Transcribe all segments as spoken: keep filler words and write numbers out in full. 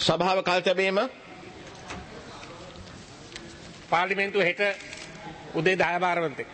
සභාව කල් තැබීම පාර්ලිමේන්තුව හෙට උදේ දහ බාරවන්තේ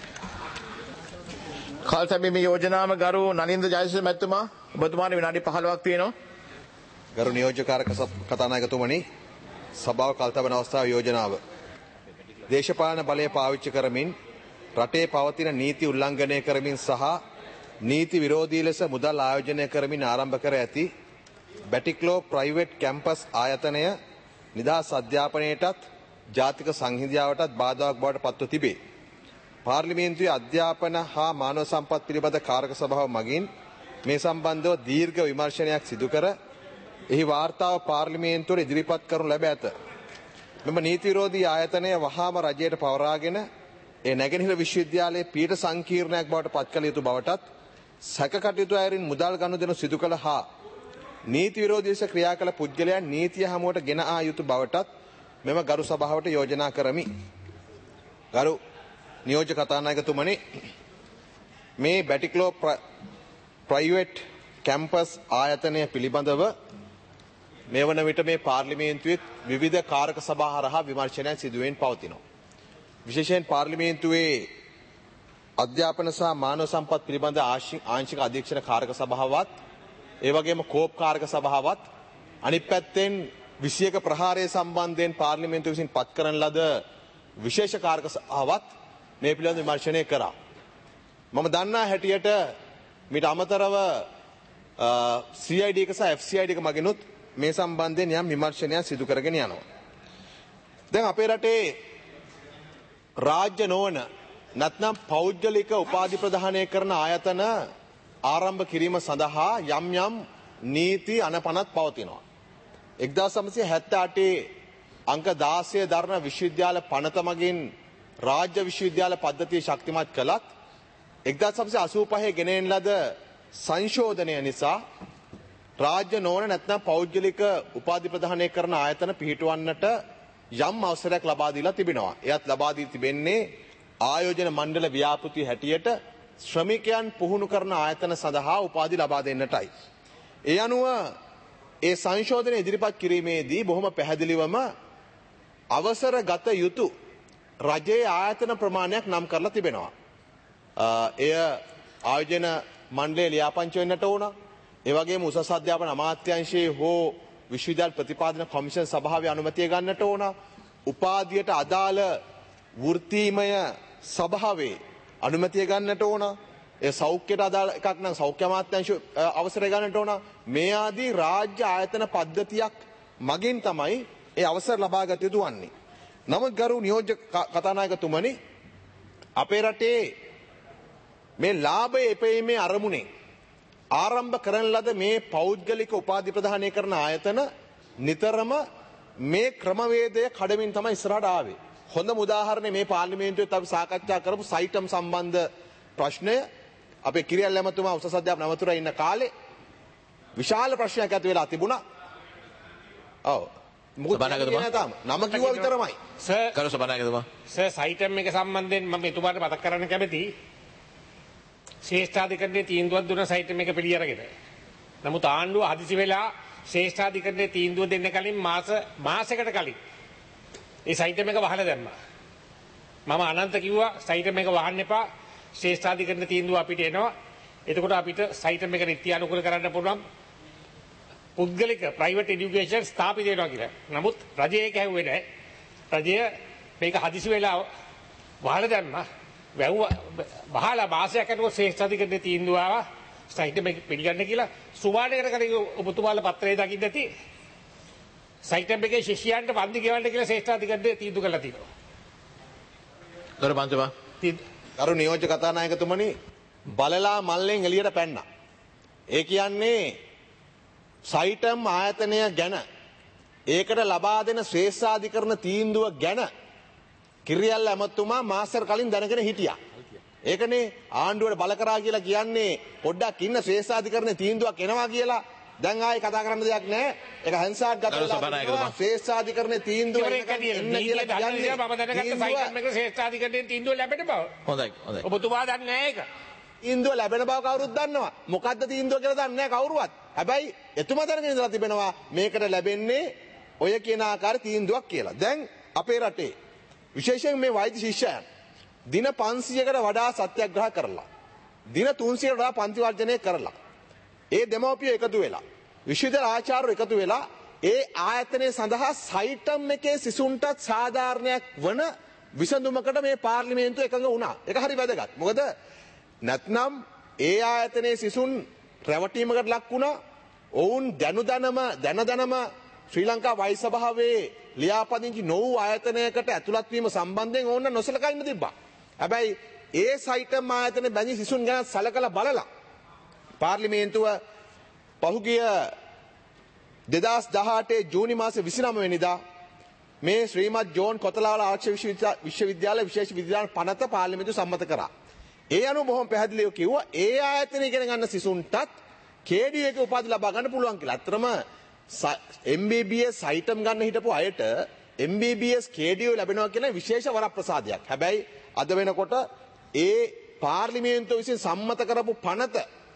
කල් තැබීම යෝජනාව ගරු නලින්ද ජයසිංහ මැතිතුමා ඔබතුමාට විනාඩි පහළොවක් තියෙනවා. ගරු නියෝජ්‍යකාරක කතානායකතුමනි, සභාව කල් තබන අවස්ථාව යෝජනාව දේශපාලන බලය පාවිච්චි කරමින් රටේ පවතින නීති උල්ලංඝනය කරමින් සහ නීති විරෝධී ලෙස මුදල් ආයෝජනය කරමින් ආරම්භ කර ඇති බැටික්ලෝ ප්‍රයිවට් කැම්පස් ආයතනය නිදහස් අධ්‍යාපනයටත් ජාතික සංහිඳියාවටත් බාධාවක් බවට පත්ව තිබේ. පාර්ලිමේන්තුවේ අධ්‍යාපන හා මානව සම්පත් පිළිබඳ කාරක සභාව මගින් මේ සම්බන්ධව දීර්ඝ විමර්ශනයක් සිදු කර එහි වාර්තාව පාර්ලිමේන්තුවට ඉදිරිපත් කරනු ලැබ ඇත. මෙම නීති විරෝධී ආයතනය වහාම රජයට පවරාගෙන ඒ නැගෙනහිර විශ්වවිද්‍යාලයේ පීඨ සංකීර්ණයක් බවට පත් කළ යුතු බවටත් සැක කටයුතු අයරින් මුදල් ගනුදෙනු සිදු කළ හා නීති විරෝධී ලෙස ක්‍රියා කළ පුද්ගලයන් නීතිය හමුවට ගෙන ආ යුතු බවටත් මෙම ගරු සභාවට යෝජනා කරමි. ගරු නියෝජ්‍ය කතානායකතුමනි, මේ බැටික්ලෝ ප්‍රයිවට් කැම්පස් ආයතනය පිළිබඳව මේ වන විට මේ පාර්ලිමේන්තුවේ විවිධ කාරක සභා හරහා විමර්ශනයක් සිදුවෙමින් පවතිනවා. විශේෂයෙන් පාර්ලිමේන්තුවේ අධ්‍යාපන සහ මානව සම්පත් පිළිබඳ ආංශික අධීක්ෂණ කාරක සභාවත්, ඒ වගේම කෝප් කාරක සභාවත්, අනිත් පැත්තෙන් විසියක ප්‍රහාරය සම්බන්ධයෙන් පාර්ලිමේන්තුව විසින් පත් කරන ලද විශේෂ කාරක සභාවත් මේ පිළිබඳ විමර්ශනය කරා. මම දන්නා හැටියට මීට අමතරව සී ආයි ඩී එක සහ එෆ් සී ආයි ඩී එක මගිනුත් මේ සම්බන්ධයෙන් යම් විමර්ශනයක් සිදු කරගෙන යනවා. දැන් අපේ රටේ රාජ්‍ය නොවන නැත්නම් පෞද්ගලික උපාධි ප්‍රදානය කරන ආයතන ආරම්භ කිරීම සඳහා යම් යම් නීති අනපනත් පවතිනවා. එක්දාස් නවසිය හැත්තෑ අටේ අංක දාසය දරන විශ්වවිද්‍යාල පනත මගින් රාජ්‍ය විශ්වවිද්‍යාල පද්ධතිය ශක්තිමත් කළත් එක්දාස් නවසිය අසූ පහේ ගෙනෙන ලද සංශෝධනය නිසා රාජ්‍ය නොවන නැත්නම් පෞද්ගලික උපාධි ප්‍රදානය කරන ආයතන පිහිටවන්නට යම් අවසරයක් ලබා දීලා තිබෙනවා. එයත් ලබා දී තිබෙන්නේ ආයෝජන මණ්ඩල ව්‍යාපෘති හැටියට ශ්‍රමිකයන් පුහුණු කරන ආයතන සඳහා උපාධි ලබා දෙන්නටයි. ඒ අනුව ඒ සංශෝධනය ඉදිරිපත් කිරීමේදී බොහොම පැහැදිලිවම අවසර ගත යුතු රජයේ ආයතන ප්‍රමාණයක් නම් කරලා තිබෙනවා. එය ආයෝජන මණ්ඩලයේ ලියාපදිංචි වෙන්නට ඕන. ඒ වගේම උසස් අධ්‍යාපන අමාත්‍යාංශයේ හෝ විශ්වවිද්‍යාල ප්‍රතිපාදන කොමිෂන් සභාවේ අනුමැතිය ගන්නට ඕන. උපාධියට අදාළ වෘත්තීමය සභාවේ අනුමැතිය ගන්නට ඕන. ඒ සෞඛ්‍යයට අදාළ එකක් නම් සෞඛ්‍ය අමාත්‍යාංශ අවසරය ගන්නට ඕන. මේ ආදී රාජ්‍ය ආයතන පද්ධතියක් මගින් තමයි ඒ අවසර ලබා ගත යුතු වන්නේ. නමුත් ගරු නියෝජ්‍ය කතානායකතුමනි, අපේ රටේ මේ ලාභය එපෙීමේ අරමුණෙන් ආරම්භ කරන ලද මේ පෞද්ගලික උපාධි ප්‍රදානය කරන ආයතන නිතරම මේ ක්‍රමවේදය කඩමින් තමයි ඉස්සරහට ආවේ. හොඳම උදාහරණය මේ පාර්ලිමේන්තුවේත් අපි සාකච්ඡා කරපු සයිටම් සම්බන්ධ ප්‍රශ්නය. අපේ කිරියල් ඇමතුමා උසස් අධ්‍යාපන ඇමතුරා ඉන්න කාලේ විශාල ප්‍රශ්නයක් ඇති වෙලා තිබුණා. ඔව්. මොකද නම කිව්වා විතරමයි. සර් ගරු සභානායකතුමා. සර් සයිටම් එක සම්බන්ධයෙන් මම එතුමාට මතක් කරන්න කැමතියි. ශ්‍රේෂ්ඨාධිකරණයේ තීන්දුවක් දුන්න සයිටම් එක පිළි අරගෙන. නමුත් ආණ්ඩුව හදිසි වෙලා ශ්‍රේෂ්ඨාධිකරණයේ තීන්දුව දෙන්න කලින් මාස මාසයකට කලින් ඒ සයිටම් එක වහලා දැම්මා. මම අනන්ත කිව්වා සයිටම් එක වහන්න එපා. ශ්‍රේෂ්ඨාධිකරණ තීන්දුව අපිට එනවා. එතකොට අපිට සයිටම් එක නිත්‍යානුකූල කරන්න පුළුවන් පුද්ගලික ප්‍රයිවට් এডুকেෂන් ස්ථාපිත වෙනවා කියලා. නමුත් රජය ඒක ඇහුවේ නැහැ. රජය මේක හදිසි වෙලා වහලා දැම්මා. වැව්වා බහලා මාසයක් යනකොට ශ්‍රේෂ්ඨාධිකරණයේ තීන්දුව ආවා සයිටම් එක පිළිගන්න කියලා. සුමානයකට කලින් ඔබතුමාලා පත්‍රයේ දකින්න ඇති. සයිටම් එකේ ශිෂ්‍යයන්ට වන්දි ගෙවන්න කියලා ශ්‍රේෂ්ඨාධිකරණයේ තීන්දුව කළා තියෙනවා. ගරු පන්තුමා. ගරු නියෝජ්‍ය කතානායකතුමනි, බලලා මල්ලෙන් එළියට පැන්නා. ඒ කියන්නේ සයිටම් ආයතනය ගැන ඒකට ලබා දෙන ශ්‍රේෂ්ඨාධිකරණ තීන්දුව ගැන කිරියල් ඇමතුමා මාසෙකට කලින් දැනගෙන හිටියා. ඒකනේ ආණ්ඩුවට බල කරා කියලා කියන්නේ පොඩ්ඩක් ඉන්න ශ්‍රේෂ්ඨාධිකරණ තීන්දුවක් එනවා කියලා. දැන් ආයේ කතා කරන්න දෙයක් නැහැ. ඒක හන්සාක් ගතලා ශ්‍රේෂ්ඨාධිකරණ තීන්දුව එන්න කියලා කියන්නේ මම දැනගත්ත සයිටම් එක ශ්‍රේෂ්ඨාධිකරණයේ තීන්දුව ලැබෙන්න බව. හොඳයි හොඳයි. ඔබතුමා දන්නේ නැහැ ඒක. තීන්දුව ලැබෙන බව කවුරුත් දන්නවා. මොකද්ද තීන්දුව කියලා දන්නේ නැහැ කවුරුවත්. හැබැයි එතුමා දැනගෙන ඉඳලා තිබෙනවා මේකට ලැබෙන්නේ ඔය කියන ආකාර තීන්දුවක් කියලා. දැන් අපේ රටේ විශේෂයෙන් මේ වෛද්‍ය ශිෂ්‍යයන් දින පන්සියයකට වඩා සත්‍යග්‍රහ කරලා දින තුන්සියයට වඩා පන්ති වර්ජනය කරලා ඒ දෙමව්පියෝ එකතු වෙලා විශ්වවිද්‍යාල ආචාර්යවරු එකතු වෙලා ඒ ආයතනය සඳහා සයිටම් එකේ සිසුන්ටත් සාධාරණයක් වන විසඳුමකට මේ පාර්ලිමේන්තුව එකඟ වුණා. ඒක හරි වැදගත්. මොකද නැත්නම් ඒ ආයතනයේ සිසුන් රැවටීමකට ලක් වුණා. ඔවුන් දැනුදනම දැනදනම ශ්‍රී ලංකා වෛද්‍ය සභාවේ ලියාපදිංචි නොවූ ආයතනයකට ඇතුළත් වීම සම්බන්ධයෙන් ඕන්න නොසලකා ඉන්න තිබ්බා. හැබැයි ඒ සයිටම් ආයතනයේ බැඳි සිසුන් ගැන සලකලා බලලා පාර්ලිමේන්තුව පහුගිය දෙදහස් දහඅටේ ජූනි මාසේ විසිනම වෙනිදා මේ ශ්‍රීමත් ජෝන් කොතලාවල ආරක්ෂක විශ්වවිද්‍යාල විශේෂ විද්‍යාල පනත පාර්ලිමේන්තුව සම්මත කරා. ඒ අනුව බොහොම පැහැදිලිව කිව්වා ඒ ආයතනය ඉගෙන ගන්න සිසුන්ටත් කේඩී එක උපාධි ලබා ගන්න පුළුවන් කියලා. අත්‍තරම එම් බී බී එස් සයිටම් ගන්න හිටපු අයට එම් බී බී එස් කේඩී ලැබෙනවා කියන විශේෂ වරප්‍රසාදයක්. හැබැයි අද වෙනකොට ඒ පාර්ලිමේන්තුව විසින් සම්මත කරපු පනත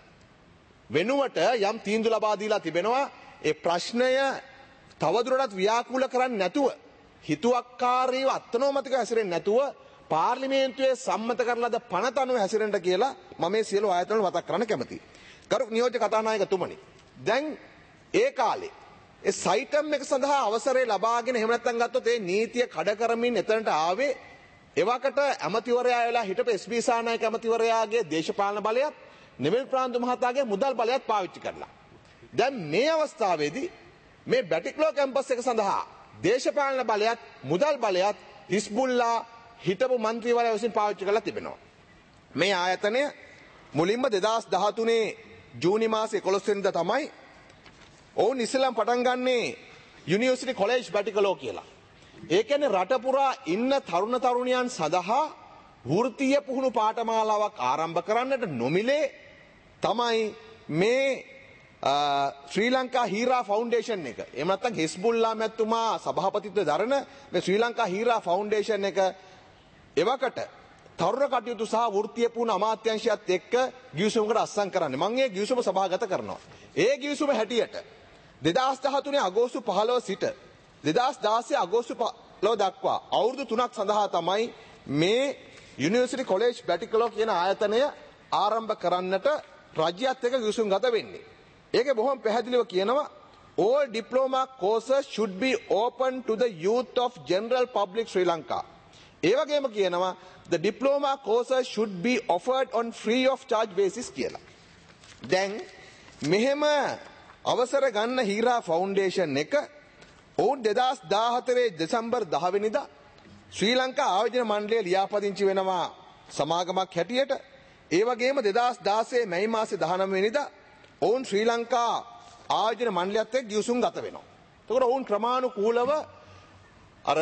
වෙනුවට යම් තීන්දුව ලබා දීලා තිබෙනවා. ඒ ප්‍රශ්නය තවදුරටත් ව්‍යාකූල කරන්නේ නැතුව හිතුවක්කාරීව අත්නෝමතික හැසිරෙන්නේ නැතුව පාර්ලිමේන්තුවේ සම්මත කරලාද පනත අනුව හැසිරෙන්න කියලා මම මේ සියලු ආයතන වල මතක් කරන්න කැමතියි. කරු නියෝජ්‍ය කතානායකතුමනි, දැන් ඒ කාලේ ඒ සයිටම් එක සඳහා අවසරය ලබාගෙන එහෙම නැත්නම් ගත්තොත් ඒ නීතිය කඩ කරමින් එතනට ආවේ එවකට ඇමතිවරයා වෙලා හිටපු එස් බී සානායක ඇමතිවරයාගේ දේශපාලන බලයත් නිමල් ප්‍රාන්දු මහතාගේ මුදල් බලයත් පාවිච්චි කරලා. දැන් මේ අවස්ථාවේදී මේ බැටික්ලෝ කැම්පස් එක සඳහා දේශපාලන බලයත් මුදල් බලයත් හිස්බුල්ලා හිටපු මන්ත්‍රීවරයා විසින් පාවිච්චි කරලා තිබෙනවා. මේ ආයතනය මුලින්ම දෙදහස් දහතුනේ ජූනි මාසේ එකොළොස් වෙනිදා තමයි ඔවුන් ඉස්සෙල්ලාම පටන් ගන්නේ යුනිවර්සිටි කොලෙජ් බැටිකලෝ කියලා. ඒ කියන්නේ රට පුරා ඉන්න තරුණ තරුණියන් සඳහා වෘත්තීය පුහුණු පාඨමාලාවක් ආරම්භ කරන්නට නොමිලේ තමයි මේ ශ්‍රී ලංකා හීරා ෆවුන්ඩේෂන් එක. එහෙම නැත්නම් හිස්බුල්ලා මැතිතුමා සභාපතිත්වය දරන මේ ශ්‍රී ලංකා හීරා ෆවුන්ඩේෂන් එක එවකට තරුණ කටයුතු සහ වෘත්තීය පුහුණු අමාත්‍යාංශයත් එක්ක ගිවිසුමකට අත්සන් කරන්නේ. මම ඒ ගිවිසුම සභාගත කරනවා. ඒ ගිවිසුම හැටියට දෙදහස් දහතුනේ අගෝස්තු පහළොව සිට දෙදහස් දාසය අගෝස්තු පහළොව දක්වා අවුරුදු තුනක් සඳහා තමයි මේ යුනිවර්සිටි කොලෙජ් බැටිකලෝ කියන ආයතනය ආරම්භ කරන්නට රජයත් එක්ක ගිවිසුම් ගත වෙන්නේ. ඒකේ බොහොම පැහැදිලිව කියනවා all diploma courses should be open to the youth of general public Sri Lanka. ඒ වගේම කියනවා the diploma courses should be offered on free of charge basis කියලා. දැන් මෙහෙම අවසර ගන්න හීරා ෆවුන්ඩේෂන් එක ඔවුන් දෙදහස් දාහතරේ දෙසැම්බර් දහ වෙනිදා ශ්‍රී ලංකා ආයෝජන මණ්ඩලය ලියාපදිංචි වෙනවා සමාගමක් හැටියට. ඒ වගේම දෙදහස් දාසය මැයි මාසේ දහනව වෙනිදා ඔවුන් ශ්‍රී ලංකා ආයෝජන මණ්ඩලයත් එක්ක ගිවිසුම් ගත වෙනවා. එතකොට ඔවුන් ක්‍රමානුකූලව අර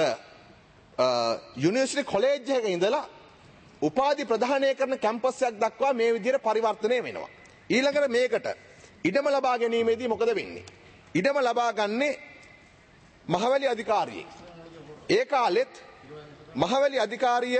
යුනිවර්සිටි කොලෙජ් එකක ඉඳලා උපාධි ප්‍රදානය කරන කැම්පස් එකක් දක්වා මේ විදිහට පරිවර්තනය වෙනවා. ඊළඟට මේකට ඉඩම ලබා ගැනීමේදී මොකද වෙන්නේ? ඉඩම ලබා ගන්නේ මහවැලි අධිකාරියෙක්. ඒ කාලෙත් මහවැලි අධිකාරිය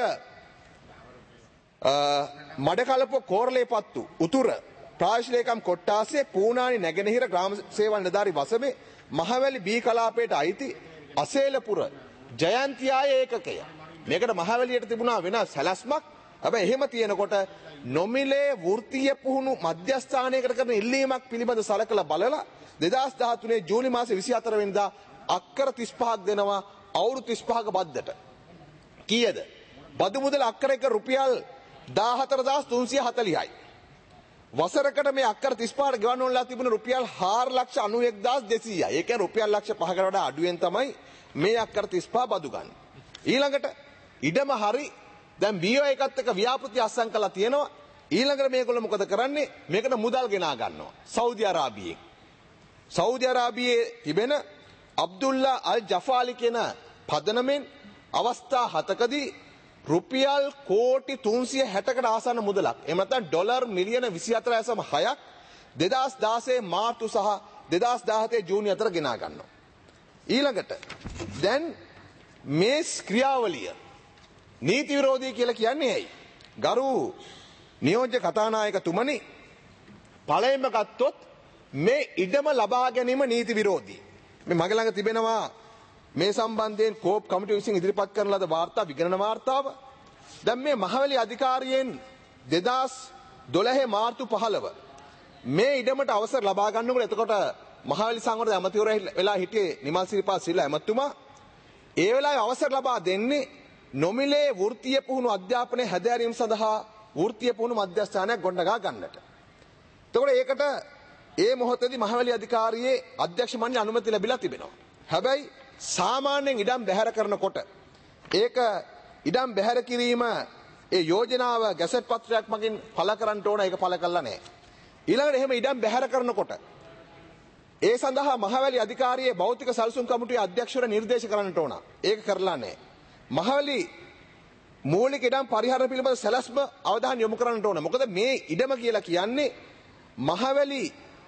මඩකලපුව කෝරළේපත්තු උතුර ප්‍රාශලේකම් කොට්ටාසේ පූනානි නැගෙනහිර ග්‍රාම සේවා නිලධාරි වසමේ මහවැලි බී කලාපයට අයිති අසේලපුර ජයන්තියාය ඒකකය. මේකට මහවැලියට තිබුණා වෙන සැලැස්මක්. හැබැයි එහෙම තියෙනකොට නොමිලේ වෘත්තීය පුහුණු මධ්‍යස්ථානයකට කරන ඉල්ලීමක් පිළිබඳ සලකලා බලලා දෙදහස් දහතුනේ ජූනි මාසේ විසිහතර වෙනිදා අක්කර තිස් පහක් දෙනවා අවුරුදු තිස් පහක බද්දට. කීයද? බදු මුදල අක්කර එක රුපියල් දාහතර හදාස් තුන්සිය හතළිහයි. වසරකට මේ අක්කර තිස් පහට ගෙවන්න ඕනලා තිබුණ රුපියල් හාර ලක්ෂ අනූ එක්දාස් දෙසීයයි. ඒ කියන්නේ රුපියල් ලක්ෂ පහකට වඩා අඩුවෙන් තමයි මේ අක්කර තිස් පහ බදු ගන්න. ඊළඟට ඉඩම හරි දැන් බීෝ එකත් එක්ක ව්‍යාපෘති අත්සන් කළා තියෙනවා. ඊළඟට මේගොල්ලෝ මොකද කරන්නේ? මේකට මුදල් ගෙනා ගන්නවා සෞදි අරාබියෙන්. සෞදි අරාබියේ තිබෙන අබ්දුල්ලා අල් ජෆාලි කියන පදනමෙන් අවස්ථා හතකදී රුපියල් කෝටි තුන්සිය හැටකට ආසන්න මුදලක් එහෙම නැත්නම් ඩොලර් මිලියන විසිහතර දශම හයක් දෙදහස් දාසය මාර්තු සහ දෙදහස් දාහතේ ජූනි අතර ගෙනා ගන්නවා. ඊළඟට දැන් මේ ක්‍රියාවලිය නීති විරෝධී කියලා කියන්නේ ඇයි? ගරු නියෝජ්‍ය කතානායකතුමනි පළයෙන්ම ගත්තොත් මේ ඉඩම ලබා ගැනීම නීති විරෝධී. මේ මගේ ළඟ තිබෙනවා මේ සම්බන්ධයෙන් කෝප් කමිටුව විසින් ඉදිරිපත් කරන ලද වාර්තා විගණන වාර්තාව. දැන් මේ මහවැලි අධිකාරියෙන් දෙදහස් දොළහ මාර්තු පහළව මේ ඉඩමට අවසර ලබා ගන්නකොට එතකොට මහවැලි සංවර්ධන ඇමතිවරයා වෙලා හිටියේ නිමල් සිරිපා සිල්වා ඇමතුමා. ඒ වෙලාවේ අවසර ලබා දෙන්නේ නොමිලේ වෘත්තීය පුහුණු අධ්‍යාපනයේ හැදෑරීම සඳහා වෘත්තීය පුහුණු මධ්‍යස්ථානයක් ගොඩනගා ගන්නට. එතකොට ඒකට ඒ මොහොතේදී මහවැලි අධිකාරියේ අධ්‍යක්ෂ මණ්ඩලයේ අනුමැතිය ලැබිලා තිබෙනවා. හැබැයි සාමාන්‍යයෙන් ඉඩම් බැහැර කරනකොට ඒක ඉඩම් බැහැර කිරීම ඒ යෝජනාව ගැසට් පත්‍රයක් මගින් පළ කරන්න ඕන ඒක පළ කළා නැහැ. ඊළඟට එහෙම ඉඩම් බැහැර කරනකොට ඒ සඳහා මහවැලි අධිකාරියේ භෞතික සැලසුම් කමිටුවේ අධ්‍යක්ෂවරයා නිර්දේශ කරන්නට ඕන. ඒක කරලා නැහැ. මහවැලි මූලික ඉඩම් පරිහරණය පිළිබඳ සැලැස්ම අවධානය යොමු කරන්නට ඕන. මොකද මේ ඉඩම කියලා කියන්නේ මහවැලි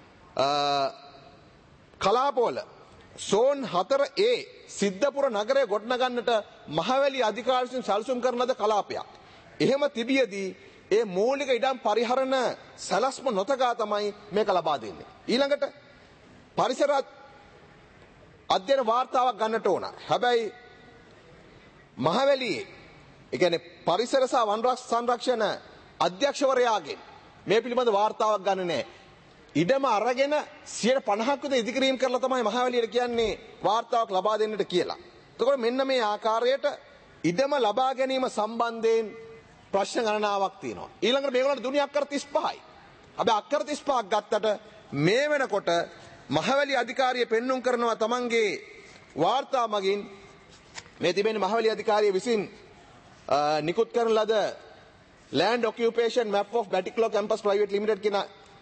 කලාපවල සෝන් හතර ඒ සිද්ධපුර නගරය ගොඩනගන්නට මහවැලි අධිකාරිය විසින් සැලසුම් කරන ලද කලාපයක්. එහෙම තිබියදී ඒ මූලික ඉඩම් පරිහරණ සැලැස්ම නොතකා තමයි මේක ලබා දෙන්නේ. ඊළඟට පරිසර අධ්‍යයන වාර්තාවක් ගන්නට ඕන. හැබැයි මහවැලියේ ඒ කියන්නේ පරිසර සහ වන සංරක්ෂණ අධ්‍යක්ෂවරයාගෙන් මේ පිළිබඳ වාර්තාවක් ගන්න නැහැ. ඉඩම අරගෙන සියයට පනහක් විතර ඉදිකිරීම කරලා තමයි මහවැලියට කියන්නේ වාර්තාවක් ලබා දෙන්නට කියලා. එතකොට මෙන්න මේ ආකාරයට ඉඩම ලබා ගැනීම සම්බන්ධයෙන් ප්‍රශ්න ගණනාවක් තියෙනවා. ඊළඟට මේගොල්ලන්ට දුන්නේ අක්කර තිස් පහයි. හැබැයි අක්කර තිස් පහක් ගත්තට මේ වෙනකොට මහවැලි අධිකාරිය පෙන්눔 කරනවා තමන්ගේ වාර්තා මගින් මේ තිබෙන මහවැලි අධිකාරිය විසින් නිකුත් කරන ලද land occupation map of Batticlaw campus private limited කියන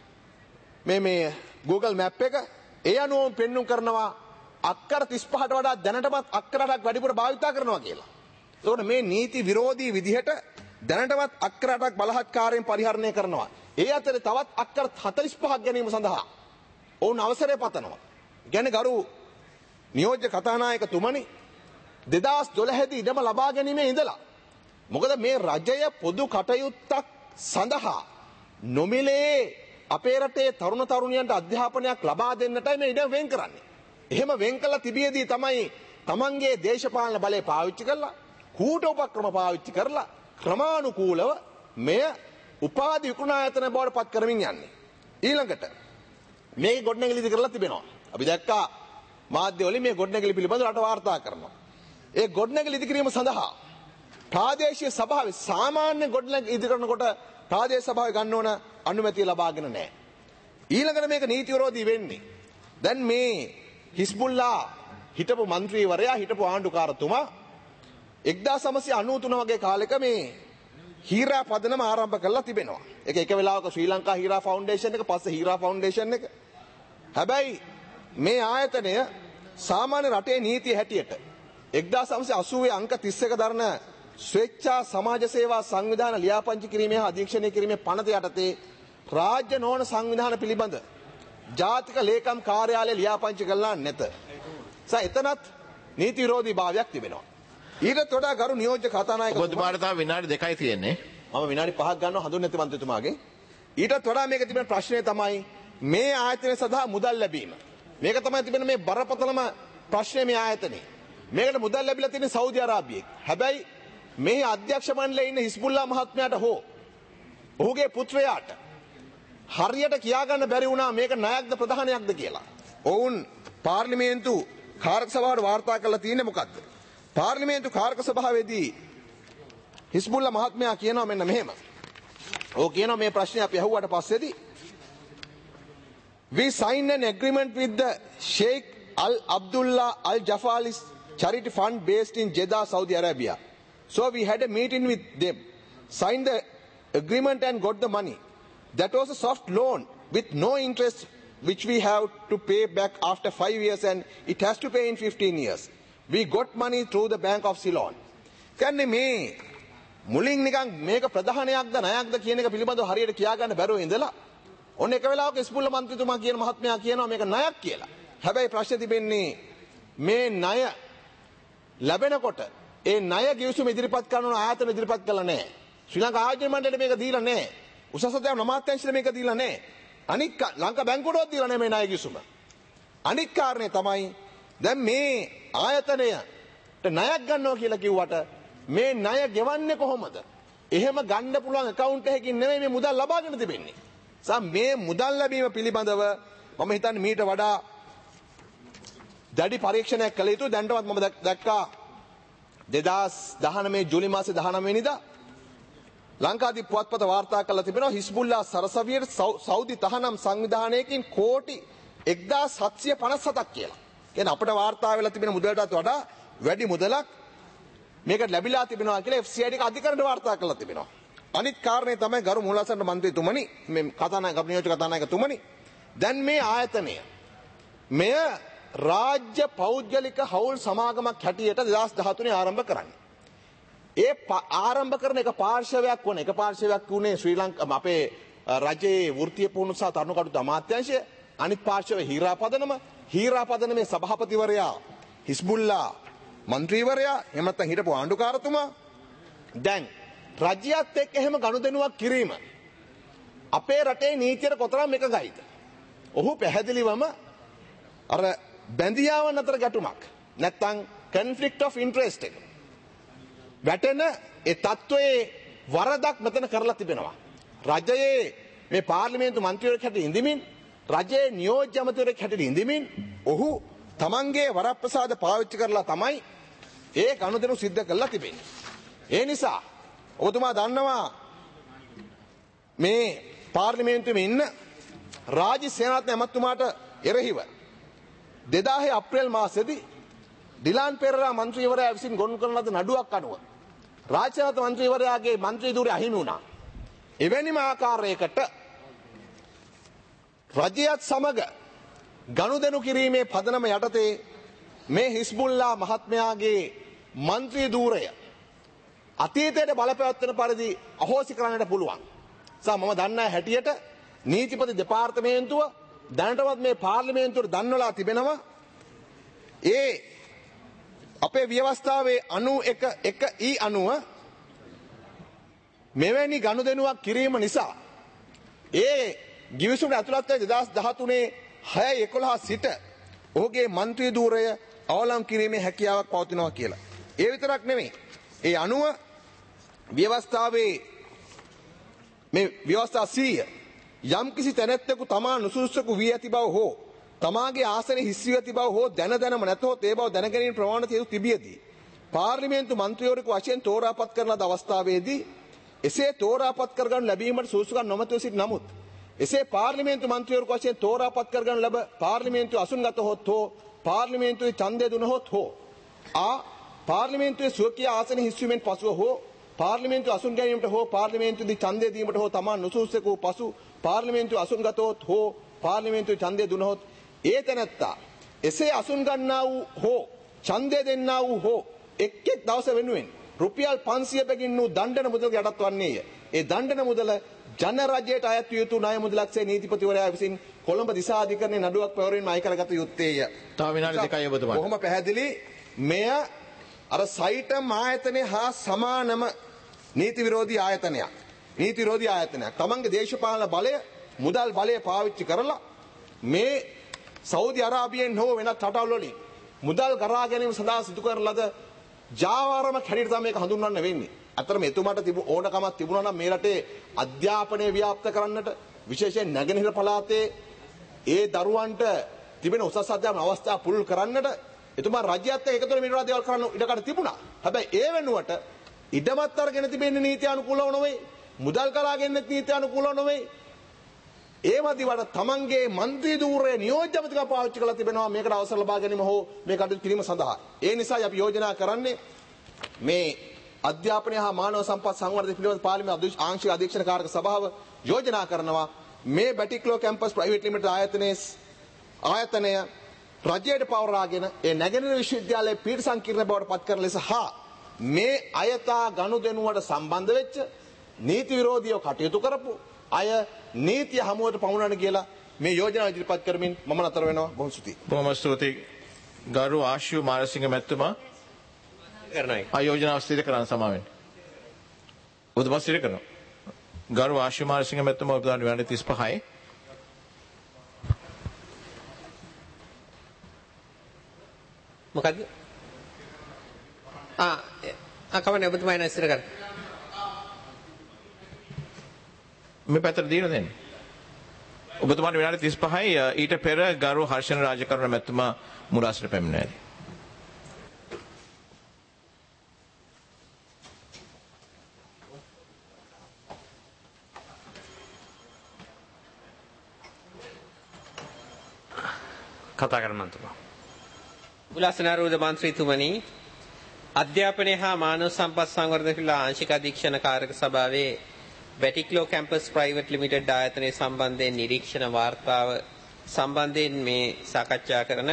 මේ මේ Google map එක ඒ අනුව පෙන්눔 කරනවා අක්කර තිස් පහට වඩා දැනටමත් අක්කර අටක් වැඩිපුර භාවිතා කරනවා කියලා. ඒකෝට මේ නීති විරෝධී විදිහට දැනටමත් අක්කර අටක් බලහත්කාරයෙන් පරිහරණය කරනවා. ඒ අතරේ තවත් අක්කර හතළිස් පහක් ගැනීම සඳහා ඔවුන් අවසරය පතනවා. ගැන ගරු නියෝජ්‍ය කතානායකතුමනි දෙදහස් දොළහ දී ඉඩම ලබා ගැනීමේ ඉඳලා මොකද මේ රජය පොදු කටයුත්තක් සඳහා නොමිලේ අපේ රටේ තරුණ තරුණියන්ට අධ්‍යාපනයක් ලබා දෙන්නටයි මේ ඉඩම වෙන් කරන්නේ. එහෙම වෙන් කළ තිබියදී තමයි තමන්ගේ දේශපාලන බලය පාවිච්චි කරලා කූට උපක්‍රම පාවිච්චි කරලා ක්‍රමානුකූලව මෙය උපාධි විකුණායතන බවට පත් කරමින් යන්නේ. ඊළඟට මේ ගොඩනැගිලි ඉදි කරලා තිබෙනවා. අපි දැක්කා මාධ්‍ය වලින් මේ ගොඩනැගිලි පිළිබඳව රට වාර්තා කරනවා. ඒ ගොඩනැගිලි ඉදි කිරීම සඳහා ප්‍රාදේශීය සභාවේ සාමාන්‍ය ගොඩනැගිලි ඉදි කරනකොට ප්‍රාදේශීය සභාවේ ගන්න ඕන අනුමැතිය ලබාගෙන නැහැ. ඊළඟට මේක නීති විරෝධී වෙන්නේ. දැන් මේ හිස්බුල්ලා හිටපු മന്ത്രിවරයා හිටපු ආණ්ඩුකාරතුමා එක්දාස් නවසිය අනූ තුන වගේ කාලෙක මේ හීරා පදනම ආරම්භ කරලා තිබෙනවා. ඒක එක වෙලාවක ශ්‍රී ලංකා හීරා ෆවුන්ඩේෂන් එක පස්සේ හීරා ෆවුන්ඩේෂන් එක. හැබැයි මේ ආයතනය සාමාන්‍ය රටේ නීතිය හැටියට එක්දාස් නවසිය අසූවේ අංක තිස් එක දරන ස්වේච්ඡා සමාජ සේවා සංවිධාන ලියාපදිංචි කිරීමේ හා අධීක්ෂණය කිරීමේ පනත යටතේ රාජ්‍ය නොවන සංවිධාන පිළිබඳ ජාතික ලේකම් කාර්යාලය ලියාපදිංචි කළා නැත. සා එතනත් නීති විරෝධී භාවයක් තිබෙනවා. ඊට වඩා ගරු නියෝජ්‍ය කතානායකතුමා ඔබතුමාට තව විනාඩි දෙකයි තියෙන්නේ. මම විනාඩි පහක් ගන්නවා හඳුන් නැති මන්ත්‍රීතුමාගේ. ඊටත් වඩා මේක තිබෙන ප්‍රශ්නය තමයි මේ ආයතනය සඳහා මුදල් ලැබීම. මේක තමයි තිබෙන මේ බරපතලම ප්‍රශ්නය මේ ආයතනයේ. මේකට මුදල් ලැබිලා තියෙන්නේ සෞදි අරාබියේ. හැබැයි මේ අධ්‍යක්ෂ මණ්ඩලයේ ඉන්න හිස්බුල්ලා මහත්මයාට හෝ ඔහුගේ පුත්‍රයාට හරියට කියා ගන්න බැරි වුණා මේක ණයක්ද ප්‍රධානයක්ද කියලා. ඔවුන් පාර්ලිමේන්තු කාර්ක සභාවට වාර්තා කරලා තියෙන්නේ මොකද්ද? පාර්ලිමේන්තු කාර්ක සභාවේදී හිස්බුල්ලා මහත්මයා කියනවා මෙන්න මෙහෙම. ඔව් කියනවා මේ ප්‍රශ්නේ අපි අහුවාට පස්සේදී we signed an agreement with the Sheikh Al Abdullah Al Jafalis charity fund based in Jeddah, Saudi Arabia. So we had a meeting with them, signed the agreement and got the money. That was a soft loan with no interest which we have to pay back after five years and it has to pay in fifteen years. We got money through the Bank of Ceylon. කියන්නේ මේ මුලින් නිකන් මේක ප්‍රධානයක්ද ණයක්ද කියන එක පිළිබඳව හරියට කියා ගන්න බැරුව ඉඳලා ඔන්න එක වෙලාවක ඉස්පුල්ල මන්ත්‍රීතුමා කියන මහත්මයා කියනවා මේක ණයක් කියලා. හැබැයි ප්‍රශ්නේ තිබෙන්නේ මේ ණය ලැබෙනකොට ඒ ණය ගිවිසුම ඉදිරිපත් කරන ආයතන ඉදිරිපත් කළා නැහැ. ශ්‍රී ලංකා ආයෝජන මණ්ඩලයට මේක දීලා නැහැ. උසස් අධ්‍යාපන අමාත්‍යාංශයට මේක දීලා නැහැ. අනික් ලංකා බැංකුවටවත් දීලා නැහැ මේ ණය කිසුම. අනික් කාරණේ තමයි දැන් මේ ආයතනයට ණයක් ගන්නවා කියලා කිව්වට මේ ණය ගෙවන්නේ කොහොමද? එහෙම ගන්න පුළුවන් account එකකින් නෙමෙයි මේ මුදල් ලබාගෙන තිබෙන්නේ. සා මේ මුදල් ලැබීම පිළිබඳව මම හිතන්නේ මීට වඩා දැඩි පරීක්ෂණයක් කළ යුතුයි. දැන්ටවත් මම දැක්කා දෙදාස් දහනවය ජූලි මාසේ දහනවය වෙනිදා ලංකාදීප පුවත්පත වාර්තා කරලා තිබෙනවා හිස්බුල්ලා සරසවියට සෞදි තහනම් සංවිධානයකින් කෝටි එක්දාස් හත්සිය පනස් හතක් කියලා. කියන්නේ අපිට වාර්තා වෙලා තිබෙන මුදලටත් වඩා වැඩි මුදලක් මේකට ලැබිලා තිබෙනවා කියලා එෆ් සී ආයි එක අධිකරණයට වාර්තා කරලා තිබෙනවා. අනිත් කාරණේ තමයි ගරු මූලාසන මන්ත්‍රීතුමනි මේ කතානායක නියෝජක කතානායකතුමනි දැන් මේ ආයතනය මෙය රාජ්‍ය පෞද්ගලික හවුල් සමාගමක් හැටියට දෙදාස් දහතුනේ ආරම්භ කරන්නේ. ඒ ආරම්භ කරන එක පාර්ශවයක් වුණ එක පාර්ශවයක් වුණේ ශ්‍රී ලංකා අපේ රජයේ වෘත්තීය පුහුණු සහ තරුණ කටයුතු අමාත්‍යාංශය. අනිත් පාර්ශවයේ හීරාපදනම හීරාපදනමේ සභාපතිවරයා හිස්බුල්ලා මන්ත්‍රීවරයා එහෙම නැත්නම් හිටපු ආණ්ඩුකාරතුමා දැන් රජයත් එක්ක එහෙම ගනුදෙනුවක් කිරීම අපේ රටේ නීතියට කොතරම් එකගයිද? ඔහු පැහැදිලිවම අර බැඳියාවන් අතර ගැටුමක් නැත්නම් conflict of interest එක වැටෙන ඒ තත්වයේ වරදක් මෙතන කරලා තිබෙනවා. රජයේ මේ පාර්ලිමේන්තු මන්ත්‍රීවරයෙක් හැටියට ඉඳිමින් රජයේ නියෝජ්‍ය අමාත්‍යවරයෙක් හැටියට ඉඳිමින් ඔහු තමන්ගේ වරප්‍රසාද පාවිච්චි කරලා තමයි ඒ ගනුදෙනු සිද්ධ කරලා තිබෙන්නේ. ඒ නිසා ඔබතුමා දන්නවා මේ පාර්ලිමේන්තුවේ ඉන්න රාජ්‍ය සේනාධිපති ඇමතුමාට එරෙහිව දෙදාහේ අප්‍රේල් මාසෙදී ඩිලාන් පෙරේරා මන්ත්‍රීවරයා විසින් ගොනු කරන ලද නඩුවක් අනුව රාජ්‍ය සේනාධිපති මන්ත්‍රීවරයාගේ මන්ත්‍රී ධුරය අහිමි වුණා. එවැනිම ආකාරයකට රජයත් සමග ගනුදෙනු කිරීමේ පදනම යටතේ මේ හිස්බුල්ලා මහත්මයාගේ මන්ත්‍රී ධූරය අතීතයට බලපැවැත්වෙන පරිදි අහෝසි කරන්නට පුළුවන්. සා මම දන්නා හැටියට නීතිපති දෙපාර්තමේන්තුව දැනටවත් මේ පාර්ලිමේන්තුවට දන්වලා තිබෙනවා ඒ අපේ ව්‍යවස්ථාවේ අනු එක එක ඊ අනුව මෙවැනි ගනුදෙනුවක් කිරීම නිසා ඒ ගිවිසුමට ඇතුළත් වෙ දෙදාස් දහතුනේ හය එකොළහ සිට ඔහුගේ මන්ත්‍රී ධූරය අවලං කිරීමේ හැකියාවක් පවතිනවා කියලා. ඒ විතරක් නෙමෙයි. ඒ අනුව ව්‍යවස්ථාවේ මේ ව්‍යවස්ථා සීය යම් කිසි තැනැත්තෙකු තමා නුසුසුසෙකු වී ඇති බව හෝ තමාගේ ආසනයේ හිස් වී ඇති බව හෝ දැන දැනම නැතහොත් ඒ බව දැන ගැනීම ප්‍රමාණිත හේතු තිබියදී පාර්ලිමේන්තු මන්ත්‍රීවරයෙකු වශයෙන් තෝරාපත් කරන ලද අවස්ථාවේදී එසේ තෝරාපත් කරගනු ලැබීමට සුදුසුකම් නොමැතිව සිටි නමුත් එසේ පාර්ලිමේන්තු මන්ත්‍රීවරයෙකු වශයෙන් තෝරාපත් කරගනු ලැබ පාර්ලිමේන්තුව අසුන්ගත හොත් හෝ පාර්ලිමේන්තුවේ ඡන්දය දුනහොත් හෝ ආ පාර්ලිමේන්තුවේ ස්වකීය ආසන හිස්වීමෙන් පසුව හෝ පාර්ලිමේන්තුව අසුන් ගැනීමට හෝ පාර්ලිමේන්තුවේදී ඡන්දය දීමට හෝ තමා නුසුසුසෙකු පසු පාර්ලිමේන්තුව අසුන්ගතොත් හෝ පාර්ලිමේන්තුවේ ඡන්දය දුනහොත් ඒ තැනැත්තා එසේ අසුන් ගන්නා වූ හෝ ඡන්දය දෙන්නා වූ හෝ එක් එක් දවස වෙනුවෙන් රුපියල් පන්සිය බැගින් වූ දණ්ඩන මුදල යටත් වන්නේය. ඒ දණ්ඩන මුදල ජන රජයට අයත් විය යුතු ණය මුදලක්සේ නීතිපතිවරයා විසින් කොළඹ දිසා අධිකරණයේ නඩුවක් පැවරීම අය කරගත යුත්තේය. තව විනාඩි දෙකයි ඔබතුමාට. කොහොම පැහැදිලි මෙය අර සයිටම් ආයතනයේ හා සමානම නීති විරෝධී ආයතනයක්. නීති විරෝධී ආයතනයක්. තමන්ගේ දේශපාලන බලය මුදල් බලය පාවිච්චි කරලා මේ සෞදි අරාබියෙන් හෝ වෙනත් රටවල් වලින් මුදල් කරා ගැනීම සඳහා සිදු කරන ලද ජාවාරමක් හැටියට තමයි මේක හඳුන්වන්න වෙන්නේ. අතරම එතුමාට තිබුණ ඕනකමක් තිබුණා නම් මේ රටේ අධ්‍යාපනය ව්‍යාප්ත කරන්නට විශේෂයෙන් නැගෙනහිර පළාතේ ඒ දරුවන්ට තිබෙන උසස් අධ්‍යාපන අවස්ථා පුළුල් කරන්නට එතුමා රජයත් එක්ක එකතුව මේ රට දේවල් කරන්න ඉඩකඩ තිබුණා. හැබැයි ඒ වෙනුවට ඉඩමත් අරගෙන තිබෙන්නේ නීති අනුකූලව නොවේ. මුදල් කරාගෙන නීති අනුකූලව නොවේ. ඒ වදිවට තමන්ගේ මන්ත්‍රී ධූරයේ නියෝජ්‍ය අමාත්‍යකම පාවිච්චි කරලා තිබෙනවා මේකට අවසර ලබා ගැනීම හෝ මේ කටයුතු කිරීම සඳහා. ඒ නිසායි අපි යෝජනා කරන්නේ මේ අධ්‍යාපනය හා මානව සම්පත් සංවර්ධනය පිළිබඳ පාර්ලිමේන්තු ආංශික අධීක්ෂණ කාරක සභාව යෝජනා කරනවා මේ බැටික්ලෝ කැම්පස් ප්‍රයිවට් ලිමිටඩ් ආයතනයේ ආයතනය රජයට පවරාගෙන ඒ නැගෙනහිර විශ්වවිද්‍යාලයේ පීඨ සංකීර්ණ බවට පත් කරන ලෙස හා මේ අයථා ගනුදෙනුවට සම්බන්ධ වෙච්ච නීති විරෝධීව කටයුතු කරපු අය නීතිය හමුවට පමුණන කියලා මේ යෝජනාව ඉදිරිපත් කරමින් මම නතර වෙනවා. බොහොම ස්තුතියි. බොහොම ස්තුතියි ගරු ආශු මාරසිංහ මැතිතුමා. කරනයි. ආ යෝජනාව ස්ථිර කරන්න සමාවෙන්න. ඔබතුමා ස්ථිර කරනවා. ගරු ආශිමාරසිංහ මැතිතුමා ඔබතුමාට විනාඩි තිස් පහයි. මොකද්ද? ආ ආ කවන්නේ ඔබතුමා එන ඉස්සර කර. මේ පැත්තට දීලා දෙන්න. ඔබතුමාට විනාඩි තිස් පහයි. ඊට පෙර ගරු හර්ෂණ රාජකරුණ මැතිතුමා මුරාසට පැමිණෙන්නේ. කතා කරන්න මන්තුමා. උලාසනාරූඪ මන්ත්‍රීතුමනි, අධ්‍යාපනය හා මානව සම්පත් සංවර්ධන පිළිබඳ ආංශික අධීක්ෂණ කාරක සභාවේ බැටික්ලෝ කැම්පස් ප්‍රයිවට් ලිමිටඩ් ආයතනය සම්බන්ධයෙන් නිරීක්ෂණ වාර්තාව සම්බන්ධයෙන් මේ සාකච්ඡා කරන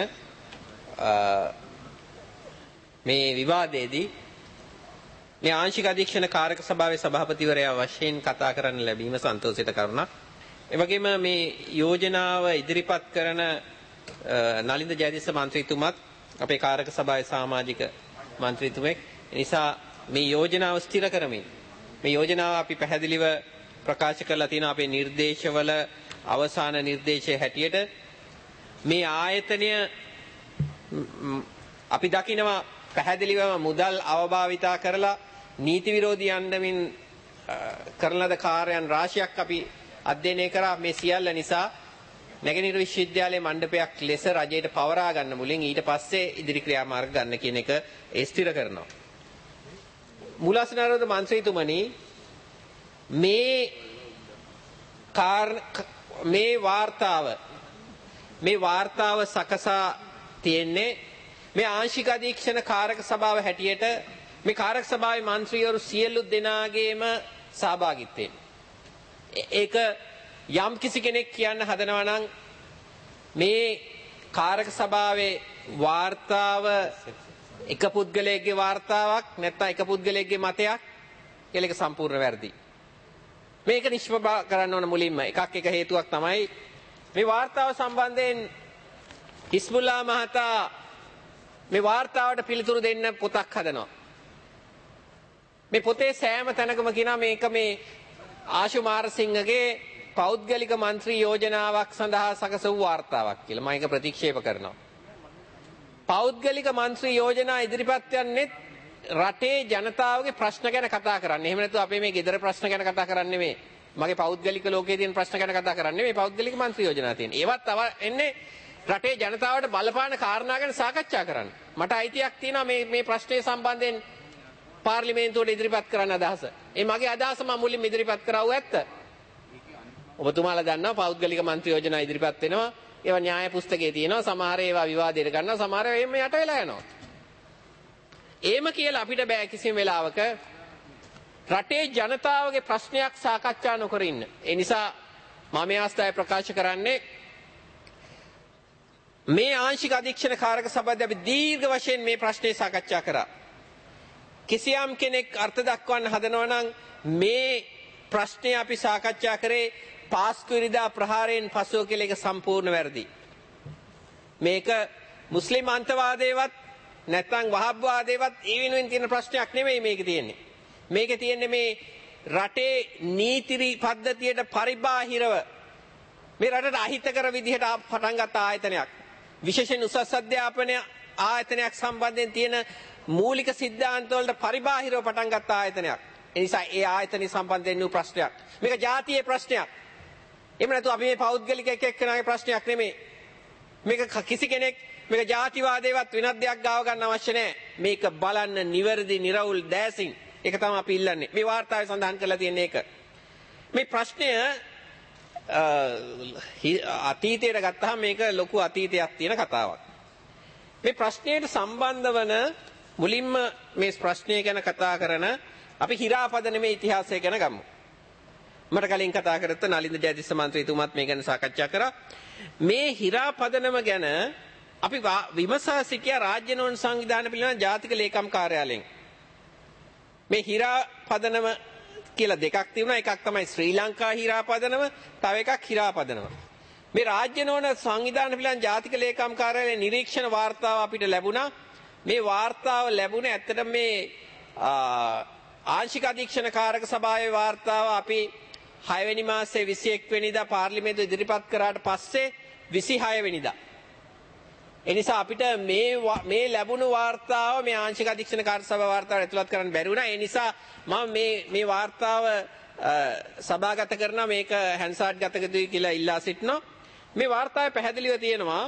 මේ විවාදයේදී මේ ආංශික අධීක්ෂණ කාරක සභාවේ සභාපතිවරයා වශයෙන් කතා කරන්න ලැබීම සන්තෝෂිත කරුණක්. ඒ වගේම මේ යෝජනාව ඉදිරිපත් කරන නලින්ද ජයතිස්ස මන්ත්‍රීතුමත් අපේ කාරක සභාවේ සමාජික මන්ත්‍රීතුමෙක්. නිසා මේ යෝජනාව ස්ථිර කරමින් මේ යෝජනාව අපි පැහැදිලිව ප්‍රකාශ කරලා තියෙන අපේ නිර්දේශවල අවසාන නිර්දේශය හැටියට මේ ආයතනය අපි දකිනවා පැහැදිලිවම මුදල් අවභාවිතා කරලා නීති විරෝධී අන්දමින් කරන ලද කාර්යයන් රාශියක් අපි අධ්‍යයනය කරා. මේ සියල්ල නිසා නැගෙනහිර විශ්වවිද්‍යාලයේ මණ්ඩපයක් ලෙස රජයට පවරා ගන්න මුලින් ඊට පස්සේ ඉදිරි ක්‍රියාමාර්ග ගන්න කියන එක ඒ ස්ථිර කරනවා. මුලාසනාරෝධ මන්ත්‍රීතුමනි, මේ මේ වාර්තාව මේ වාර්තාව සකසා තියෙන්නේ මේ ආංශික අධීක්ෂණ කාරක සභාව හැටියට මේ කාරක සභාවේ මන්ත්‍රීවරු සියලු දෙනාගේම සහභාගීත්වයෙන්. ඒක යම් කිසි කෙනෙක් කියන්න හදනවා නම් මේ කාරක සභාවේ වාර්තාව එක පුද්ගලයෙක්ගේ වාර්තාවක් නැත්නම් එක පුද්ගලයෙක්ගේ මතයක් කියලා එක සම්පූර්ණ වැරදි. මේක නිෂ්ප්‍රභ කරන්න ඕන මුලින්ම එකක් එක හේතුවක් තමයි මේ වාර්තාව සම්බන්ධයෙන් හිස්බුල්ලා මහතා මේ වාර්තාවට පිළිතුරු දෙන්න පොතක් හදනවා. මේ පොතේ සෑම තැනකම කියනවා මේක මේ ආශු මාරසිංහගේ පෞද්ගලික මන්ත්‍රී යෝජනාවක් සඳහා සකසවූ වාර්තාවක් කියලා. මම ඒක ප්‍රතික්ෂේප කරනවා. පෞද්ගලික මන්ත්‍රී යෝජනා ඉදිරිපත් යන්නේ රටේ ජනතාවගේ ප්‍රශ්න ගැන කතා කරන්නේ. එහෙම නැත්නම් අපේ මේ ගෙදර ප්‍රශ්න ගැන කතා කරන්නේ නෙමෙයි. මගේ පෞද්ගලික ලෝකයේ තියෙන ප්‍රශ්න ගැන කතා කරන්නේ මේ පෞද්ගලික මන්ත්‍රී යෝජනා තියෙන. ඒවත් තව එන්නේ රටේ ජනතාවට බලපාන කාරණා ගැන සාකච්ඡා කරන්න. මට අයිතියක් තියෙනවා මේ මේ ප්‍රශ්නේ සම්බන්ධයෙන් පාර්ලිමේන්තුවට ඉදිරිපත් කරන්න අදහස. ඒ මගේ අදහස මම මුලින්ම ඉදිරිපත් කරවුව ඇත්ත. ඔබතුමාලා දන්නවා පෞද්ගලික මන්ත්‍රී යෝජනා ඉදිරිපත් වෙනවා. ඒවා න්‍යාය පුස්තකයේ තියෙනවා. සමහර ඒවා විවාදයට ගන්නවා. සමහර ඒවා එම්ම යට වෙලා යනවා. එහෙම කියලා අපිට බෑ කිසිම වෙලාවක රටේ ජනතාවගේ ප්‍රශ්නයක් සාකච්ඡා නොකර ඉන්න. ඒ නිසා මම මේ අවස්ථාවේ ප්‍රකාශ කරන්නේ මේ ආංශික අධීක්ෂණ කාරක සභාවේ අපි දීර්ඝ වශයෙන් මේ ප්‍රශ්නේ සාකච්ඡා කරා. කිසියම් කෙනෙක් අර්ථ දක්වන්න හදනවා නම් මේ ප්‍රශ්නේ අපි සාකච්ඡා කරේ පාස්කු ඉරිදා ප්‍රහාරයෙන් පසුව කියලා එක සම්පූර්ණ වැරදි. මේක මුස්ලිම් අන්තවාදයේවත් නැත්නම් වහබ්වාදයේවත් ඒ වෙනුවෙන් තියෙන ප්‍රශ්නයක් නෙමෙයි මේක තියෙන්නේ. මේක තියෙන්නේ මේ රටේ නීති පද්ධතියට පරිබාහිරව මේ රටට අහිතකර විදිහට පටන් ගත්ත ආයතනයක්. විශේෂයෙන් උසස් අධ්‍යාපනය ආයතනයක් සම්බන්ධයෙන් තියෙන මූලික සිද්ධාන්ත වලට පරිබාහිරව පටන් ගත්ත ආයතනයක්. ඒ නිසා ඒ ආයතනය සම්බන්ධයෙන් වූ ප්‍රශ්නයක්. මේක ජාතියේ ප්‍රශ්නයක්. එහෙම නැතු අපි මේ පෞද්ගලික එක එක්කෙනාගේ ප්‍රශ්නයක් නෙමෙයි. මේක කිසි කෙනෙක් මේක ජාතිවාදේවත් වෙනත් දෙයක් ගාව ගන්න අවශ්‍ය නැහැ. මේක බලන්න නිවැරදි නිර්වුල් දැසින්. ඒක තමයි අපි ඉල්ලන්නේ. මේ වාර්තාවේ සඳහන් කරලා තියෙන එක. මේ ප්‍රශ්නය අතීතයට ගත්තාම මේක ලොකු අතීතයක් තියෙන කතාවක්. මේ ප්‍රශ්නයට සම්බන්ධ වන මුලින්ම මේ ප්‍රශ්නය ගැන කතා කරන අපි හිරාපද නෙමේ ඉතිහාසය ගැන ගමු. මට කලින් කතා කරත් නලින්ද ජයතිස්ස මන්ත්‍රීතුමත් මේ ගැන සාකච්ඡා කරා. මේ හිරාපදනම ගැන අපි විමසා සිටියා රාජ්‍ය නෝන් සංවිධාන පිළිබඳ ජාතික ලේකම් කාර්යාලයෙන්. මේ හිරාපදනම කියලා දෙකක් තිබුණා. එකක් තමයි ශ්‍රී ලංකා හිරාපදනම, තව එකක් හිරාපදනම. මේ රාජ්‍ය නෝන සංවිධාන පිළිබඳ ජාතික ලේකම් කාර්යාලයේ නිරීක්ෂණ වාර්තාව අපිට ලැබුණා. මේ වාර්තාව ලැබුණේ ඇත්තට මේ ආංශික අධීක්ෂණ කාරක සභාවේ වාර්තාව අපි හය වෙනි මාසේ විසි එක් වෙනිදා පාර්ලිමේන්තුව ඉදිරිපත් කරාට පස්සේ විසිහය වෙනිදා. එනිසා අපිට මේ මේ ලැබුණු වාර්තාව මේ ආංශික අධීක්ෂණ කාර්ය සභාව වාර්තාවට ඇතුළත් කරන්න බැරි වුණා. ඒ නිසා මම මේ මේ වාර්තාව සභාගත කරනවා මේක හැන්සාට් ගත යුතුයි කියලා ඉල්ලා සිටිනවා. මේ වාර්තාවේ පැහැදිලිව තියෙනවා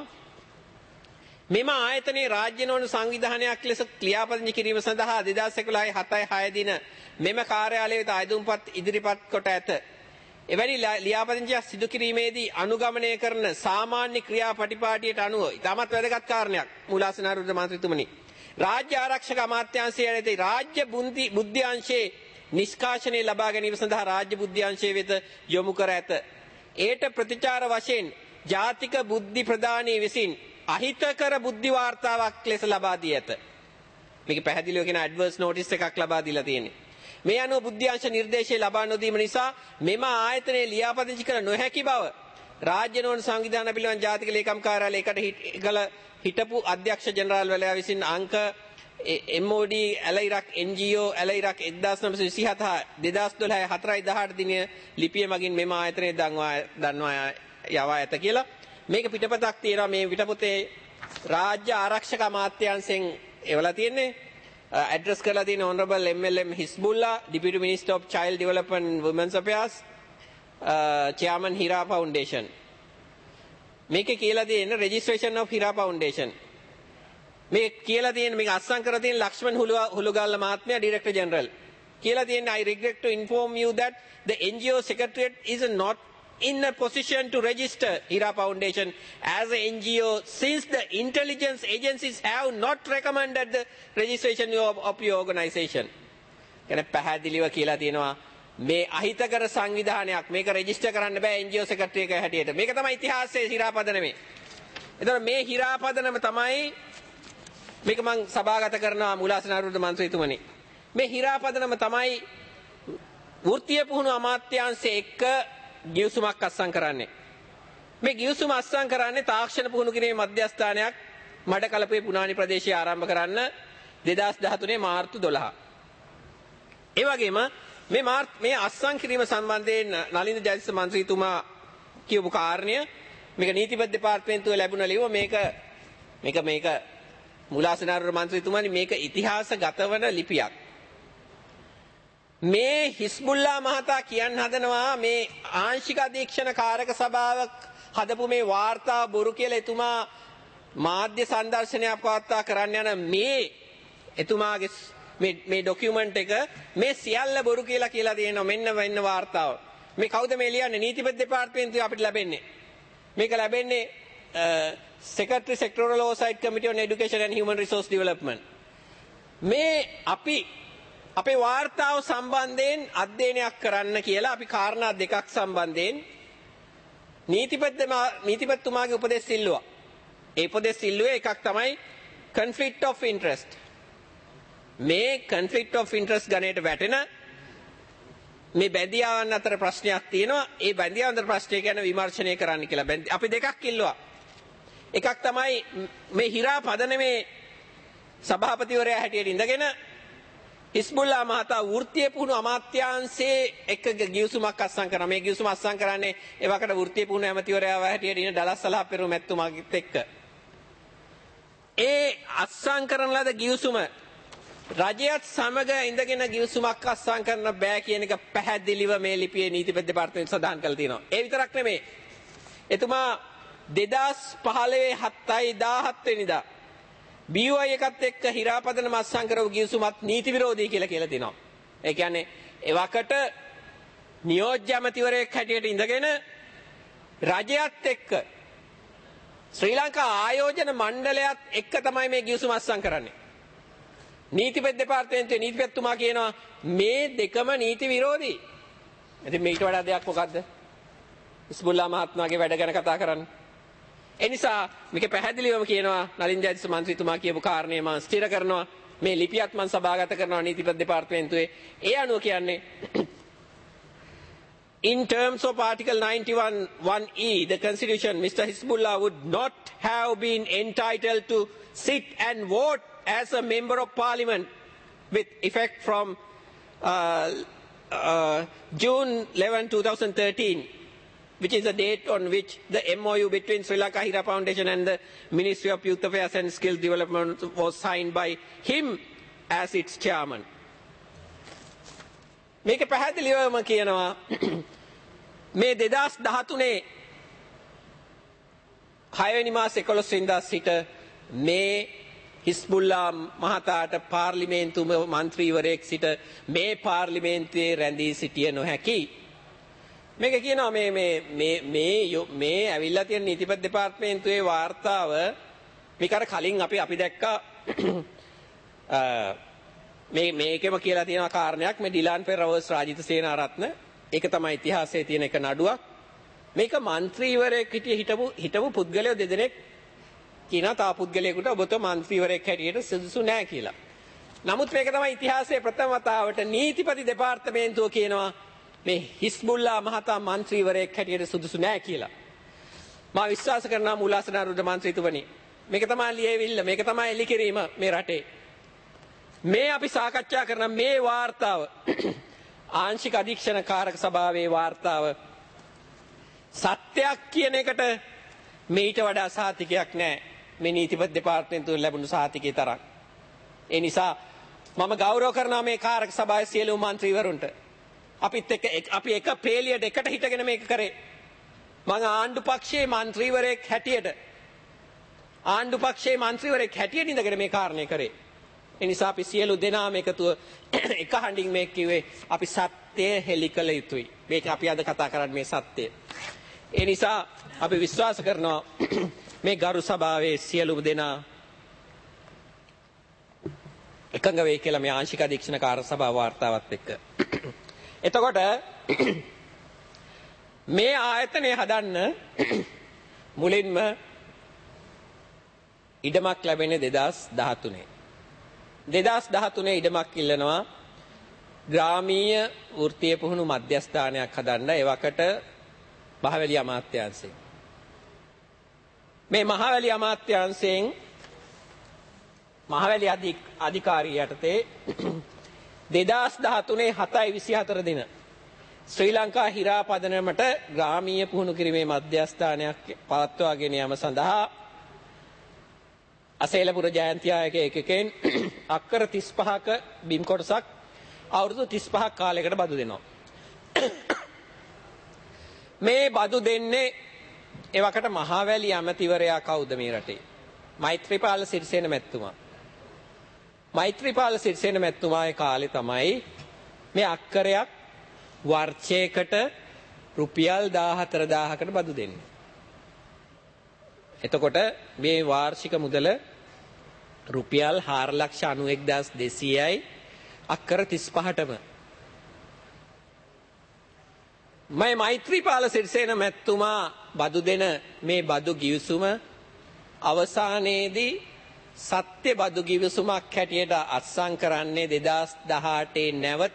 මෙම ආයතනයේ රාජ්‍ය නොවන සංවිධානයක් ලෙස ක්‍රියාපදිංචි කිරීම සඳහා දෙදහස් එකොළහයි හතයි හය දින මෙම කාර්යාලය වෙත අයදුම්පත් ඉදිරිපත් කොට ඇත. එවැනි ලියාපදිංචියක් සිදු කිරීමේදී අනුගමනය කරන සාමාන්‍ය ක්‍රියාපටිපාටියට අනුව ඉතාමත් වැදගත් කාරණයක් මූලාසනාරූඪ මන්ත්‍රීතුමනි. රාජ්‍ය ආරක්ෂක අමාත්‍යාංශය යටතේ රාජ්‍ය බුද්ධ්‍යාංශයේ නිෂ්කාශනය ලබා ගැනීම සඳහා රාජ්‍ය බුද්ධ්‍යාංශය වෙත යොමු කර ඇත. ඒට ප්‍රතිචාර වශයෙන් ජාතික බුද්ධි ප්‍රදානී විසින් අහිතකර බුද්ධි වාර්තාවක් ලෙස ලබා දී ඇත. මේක පැහැදිලිව කියන ඇඩ්වර්ස් නෝටිස් එකක් ලබා දීලා තියෙන්නේ. මේ අනුව බුද්ධ්‍යාංශ නිර්දේශය ලබා නොදීම නිසා මෙම ආයතනයේ ලියාපදිංචි කර නොහැකි බව රාජ්‍ය නොවන සංවිධාන පිළිබඳ ජාතික ලේකම් කාර්යාලයකට කළ හිටපු අධ්‍යක්ෂ ජෙනරාල් වලයා විසින් අංක එම් ඕ ඩී ඇල ඉරක් එන් ජී ඕ ඇල ඉරක් එක්දාස් නවසිය විසිහත දෙදහස් දොළහ හතරයි දහඅට දින ලිපිය මගින් මෙම ආයතනයේ දන්වා දන්වා යවා ඇත කියලා. මේක පිටපතක් තියෙනවා. මේ පිටපතේ රාජ්‍ය ආරක්ෂක අමාත්‍යාංශයෙන් එවලා තියෙන්නේ. ඇඩ්‍රස් කරලා තියෙන Honorable M L M Hisbullah, Deputy Minister of Child Development and Women's Affairs, Chairman Hira Foundation. මේකේ කියලා තියෙන registration of Hira Foundation. මේ කියලා තියෙන මේක අත්සන් කරලා තියෙන ලක්ෂ්මන් හුළුගල්ල මහත්මයා Director General. කියලා තියෙන I regret to inform you that the N G O Secretariat is not in a position to register Hira Foundation as a N G O since the intelligence agencies have not recommended the registration of, of your organization. කියන්නේ පැහැදිලිව කියලා තියෙනවා මේ අහිතකර සංවිධානයක් මේක register කරන්න බෑ N G O secretary එක හැටියට. මේක තමයි ඉතිහාසයේ Hira පදනමේ. එතකොට මේ Hira පදනම තමයි මේක මම සභාගත කරනවා මූලාසනාරූඪ මන්ත්‍රීතුමනි. මේ Hira පදනම තමයි වෘත්තීය පුහුණු අමාත්‍යාංශයේ එක්ක ගිවිසුමක් අත්සන් කරන්නේ. මේ ගිවිසුම අත්සන් කරන්නේ තාක්ෂණ පුහුණු කිරීමේ මධ්‍යස්ථානයක් මඩකලපුවේ පුනානි ප්‍රදේශයේ ආරම්භ කරන්න දෙදහස් දහතුනේ මාර්තු දොළහ. ඒ වගේම මේ මාර්තු මේ අත්සන් කිරීම සම්බන්ධයෙන් නලින්ද ජයතිස්ස මන්ත්‍රීතුමා කියපු කාරණය මේක නීතිපති දෙපාර්තමේන්තුවේ ලැබුණ ලියුම මේක මේක මේක මූලාසනාරූඪ මන්ත්‍රීතුමානි මේක ඉතිහාසගත වන ලිපියක්. මේ හිස්බුල්ලා මහතා කියන්න හදනවා මේ ආංශික අධීක්ෂණ කාරක සභාවක් හදපු මේ වාර්තාව බොරු කියලා එතුමා මාධ්‍ය සංදර්ශනයක් පවත්වා කරන්න යන මේ එතුමාගේ මේ මේ ડોකියුමන්ට් එක මේ සියල්ල බොරු කියලා කියලා තියෙනවා. මෙන්න මෙන්න වාර්තාව. මේ කවුද මේ ලියන්නේ? නීතිපති දෙපාර්තමේන්තුවේ අපිට ලැබෙන්නේ. මේක ලැබෙන්නේ Secretary Sectoral Oversight Committee on Education and Human Resource Development. මේ අපි අපේ වාර්තාව සම්බන්ධයෙන් අධ්‍යයනයක් කරන්න කියලා අපි කාරණා දෙකක් සම්බන්ධයෙන් නීතිපති නීතිපතිතුමාගේ උපදෙස් ඉල්ලුවා. ඒ උපදෙස් ඉල්ලුවේ එකක් තමයි conflict of interest. මේ conflict of interest ගණයට වැටෙන මේ බැඳියාවන් අතර ප්‍රශ්නයක් තියෙනවා. ඒ බැඳියාවන් අතර ප්‍රශ්නය ගැන විමර්ශනය කරන්න කියලා. අපි දෙකක් ඉල්ලුවා. එකක් තමයි මේ Hira පදනමේ සභාපතිවරයා හැටියට ඉඳගෙන හිස්බුල්ලා මහතා වෘත්තීය පුහුණු අමාත්‍යාංශයේ එක්ක ගිවිසුමක් අත්සන් කරනවා. මේ ගිවිසුම අත්සන් කරන්නේ එවකට වෘත්තීය පුහුණු ඇමතිවරයා හැටියට ඉන්න ඩලස් සලහ පෙරමුණු මැතිතුමාගෙත් එක්ක. ඒ අත්සන් කරන ලද ගිවිසුම රජයත් සමග ඉඳගෙන ගිවිසුමක් අත්සන් කරන්න බෑ කියන එක පැහැදිලිව මේ ලිපියේ නීතිපති දෙපාර්තමේන්තුව සඳහන් කරලා තියෙනවා. ඒ විතරක් නෙමෙයි. එතුමා දෙදහස් පහළොව හතයි දහහත් වෙනිදා B O I එකත් එක්ක Hira පදනම අත්සන් කරව ගිවිසුමත් නීති විරෝධී කියලා කියලා තිනවා. ඒ කියන්නේ එවකට නියෝජ්‍ය ඇමතිවරයෙක් හැටියට ඉඳගෙන රජයත් එක්ක ශ්‍රී ලංකා ආයෝජන මණ්ඩලයත් එක්ක තමයි මේ ගිවිසුම අත්සන් කරන්නේ. නීතිපති දෙපාර්තමේන්තුවේ නීතිපතිතුමා කියනවා මේ දෙකම නීති විරෝධී. ඉතින් මේකට වඩා දෙයක් මොකද්ද? හිස්බුල්ලා මහත්මයාගේ වැඩ ගැන කතා කරන්නේ. එනිසා මේක පැහැදිලිවම කියනවා නලින් ජයතිස්ස මන්ත්‍රීතුමා කියපු කාරණේ මම ස්ථිර කරනවා. මේ ලිපියත් මම සභාගත කරනවා නීතිපති දෙපාර්තමේන්තුවේ. ඒ අනුව කියන්නේ in terms of Article ninety-one one E the Constitution, Mister Hisbullah would not have been entitled to sit and vote as a member of parliament with effect from uh, uh, June eleventh two thousand thirteen, which is the date on which the M O U between Sri Lanka Hira Foundation and the Ministry of Youth Affairs and Skills Development was signed by him as its chairman. මේක පැහැදිලිවම කියනවා මේ දෙදාස් දහතුනේ හයවෙනි මාස එකොළොස් වෙනිදා සිට මේ හිස්බුල්ලා මහතාට පාර්ලිමේන්තු මන්ත්‍රීවරයෙක් සිට මේ පාර්ලිමේන්තුවේ රැඳී සිටිය නොහැකි. මේක කියනවා මේ මේ මේ මේ මේ ඇවිල්ලා තියෙන නීතිපති දෙපාර්තමේන්තුවේ වාර්තාව මේක අර කලින් අපි අපි දැක්කා මේ මේකෙම කියලා තියෙන කාරණයක් මේ ඩිලාන් පෙරවර්ස් රාජිත සේනාරත්න ඒක තමයි ඉතිහාසයේ තියෙන එක නඩුවක්. මේක മന്ത്രിවරයෙක් හිටිය හිටපු හිටපු පුද්ගලයෝ දෙදෙනෙක් කියනවා තා පුද්ගලයෙකුට ඔබට മന്ത്രിවරයෙක් හැටියට සුදුසු නැහැ කියලා. නමුත් මේක තමයි ඉතිහාසයේ ප්‍රථම වතාවට නීතිපති දෙපාර්තමේන්තුව කියනවා මේ හිස්බුල්ලා මහතා മന്ത്രിවරයෙක් හැටියට සුදුසු නැහැ කියලා. මා විශ්වාස කරනවා මුලාසන අරුණ මන්ත්‍රීතුමනි මේක තමයි ලියවිල්ල මේක තමයි එලි කිරීම මේ රටේ. මේ අපි සාකච්ඡා කරන මේ වාර්තාව ආංශික අධීක්ෂණ කාරක සභාවේ වාර්තාව සත්‍යයක් කියන එකට මේට වඩා සාතිකයක් නැහැ මේ නීතිපති දෙපාර්තමේන්තුවෙන් ලැබුණු සාතිකයේ තරම්. ඒ නිසා මම ගෞරව කරනවා මේ කාරක සභාවේ සියලු මන්ත්‍රීවරුන්ට. අපිත් එක්ක අපි එක පේලියට එකට හිටගෙන මේක කරේ. මම ආණ්ඩු පක්ෂයේ മന്ത്രിවරයෙක් හැටියට ආණ්ඩු පක්ෂයේ മന്ത്രിවරයෙක් හැටියට ඉඳගෙන මේ කාරණේ කරේ. ඒ නිසා අපි සියලු දෙනාම එකතුව එක හඬින් මේක කිව්වේ අපි සත්‍යය හෙළි කළ යුතුයි. මේක අපි අද කතා කරන්නේ මේ සත්‍යය. ඒ නිසා අපි විශ්වාස කරනවා මේ ගරු සභාවේ සියලුම දෙනා එකඟ වෙයි කියලා මේ ආංශික අධීක්ෂණ කාර්ය සභාව වාර්තාවත් එක්ක. එතකොට මේ ආයතනය හදන්න මුලින්ම ඉඩමක් ලැබෙන්නේ දෙදාස් දහතුනේ. දෙදාස් දහතුනේ ඉඩමක් ඉල්ලනවා ග්‍රාමීය වෘත්තීය පුහුණු මධ්‍යස්ථානයක් හදන්න එවකට මහවැලි අමාත්‍යාංශයෙන්. මේ මහවැලි අමාත්‍යාංශයෙන් මහවැලි අධිකාරිය යටතේ දෙදාස් දහතුනේ හතයි විසිහතර දින ශ්‍රී ලංකා හිරා පදනමට ග්‍රාමීය පුහුණු කිරීමේ මධ්‍යස්ථානයක් පවත්වාගෙන යාම සඳහා අසේලපුර ජයන්තියායක ඒකකෙන් අක්කර තිස් පහක බිම් කොටසක් අවුරුදු තිස් පහක් කාලයකට බදු දෙනවා. මේ බදු දෙන්නේ එවකට මහවැලි ඇමතිවරයා කවුද මේ රටේ? මෛත්‍රීපාල සිරිසේන මැතිතුමා. මෛත්‍රීපාල සිරිසේන මැතිතුමාගේ කාලේ තමයි මේ අක්කරයක් වර්ෂයකට රුපියල් දාහතර දාහකට බදු දෙන්නේ. එතකොට මේ වාර්ෂික මුදල රුපියල් හාර ලක්ෂ අනූඑක් දහස් දෙසීයයි අක්කර තිස් පහටම. මේ මෛත්‍රීපාල සිරිසේන මැතිතුමා බදු දෙන මේ බදු ගිවිසුම අවසානයේදී සත්‍ය බදු ගිවිසුමක් හැටියට අත්සන් කරන්නේ දෙදාස් දහඅටේ නැවතත්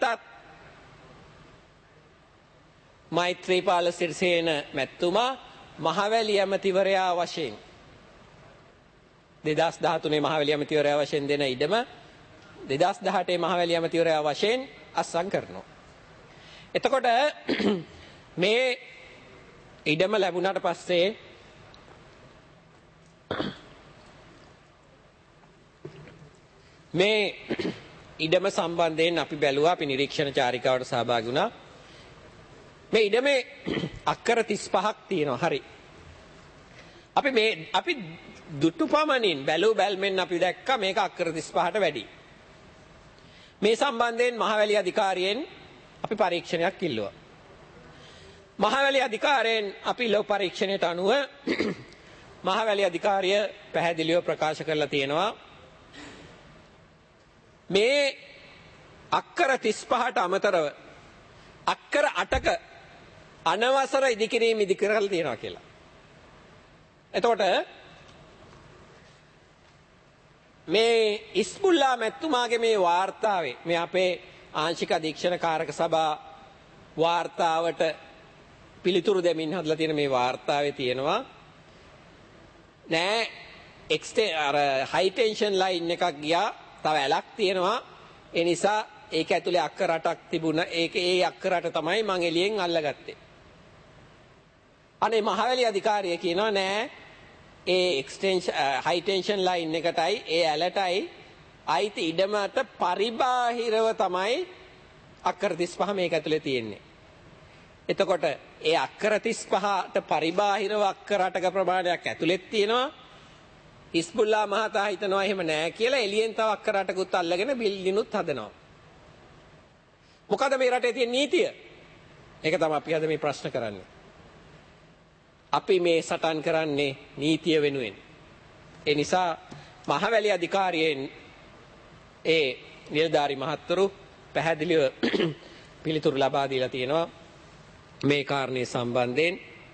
මෛත්‍රීපාල සිරිසේන මැතිතුමා මහවැලි ඇමතිවරයා වශයෙන් දෙදාස් දහතුනේ මහවැලි ඇමතිවරයා වශයෙන් දෙන ඉඩම දෙදාස් දහඅටේ මහවැලි ඇමතිවරයා වශයෙන් අත්සන් කරනවා. එතකොට මේ ඉඩම ලැබුණාට පස්සේ මේ ඉඩම සම්බන්ධයෙන් අපි බැලුවා අපි නිරීක්ෂණ චාරිකාවට සහභාගී වුණා. මේ ඉඩමේ අක්කර තිස් පහක් තියෙනවා. හරි. අපි මේ අපි දුටු පමණින් බැලු බැල්මෙන් අපි දැක්කා මේක අක්කර තිස් පහට වැඩි. මේ සම්බන්ධයෙන් මහවැලි අධිකාරියෙන් අපි පරීක්ෂණයක් ඉල්ලුවා. මහවැලි අධිකාරියෙන් අපි ලොව පරීක්ෂණයට අනුව මහවැලි අධිකාරිය පැහැදිලිව ප්‍රකාශ කරලා තියෙනවා මේ අක්කර තිස් පහට අමතරව අක්කර අටක අනවසර ඉදිකිරීම ඉදි කරලා තියෙනවා කියලා. එතකොට මේ ඉස්බුල්ලා මැතිතුමාගේ මේ වාර්තාවේ මේ අපේ ආංශික අධීක්ෂණ කාරක සභා වාර්තාවට පිළිතුරු දෙමින් හදලා තියෙන මේ වාර්තාවේ තියෙනවා නෑ එක්ස්ටේ අර හයි ටෙන්ෂන් ලයින් එකක් ගියා තව ඇලක් තියෙනවා ඒ නිසා ඒක ඇතුලේ අක්කර අටක් තිබුණා. ඒක ඒ අක්කර අට තමයි මං එළියෙන් අල්ලගත්තේ. අනේ මහවැලි අධිකාරිය කියනවා නෑ ඒ එක්ස්ටෙන්ෂන් හයි ටෙන්ෂන් ලයින් එකටයි ඒ ඇලටයි අයිති ඉඩමට පරිබාහිරව තමයි අක්කර තිස්පහ මේක ඇතුලේ තියෙන්නේ. එතකොට ඒ අක්කර තිස්පහට පරිබාහිරව අක්කර අටක ප්‍රමාණයක් ඇතුලෙත් තියෙනවා. හිස්බුල්ලා මහතා හිතනවා එහෙම නෑ කියලා එළියෙන් තව අක්කර අටකුත් අල්ලගෙන බිල්ඩිනුත් හදනවා. මොකද මේ රටේ තියෙන නීතිය? ඒක තමයි අපි අද මේ ප්‍රශ්න කරන්නේ. අපි මේ සටන් කරන්නේ නීතිය වෙනුවෙන්. ඒ නිසා මහවැලි අධිකාරියෙන් ඒ නිලධාරි මහත්වරු පැහැදිලිව පිළිතුරු ලබා දීලා තියෙනවා මේ කාරණේ සම්බන්ධයෙන්.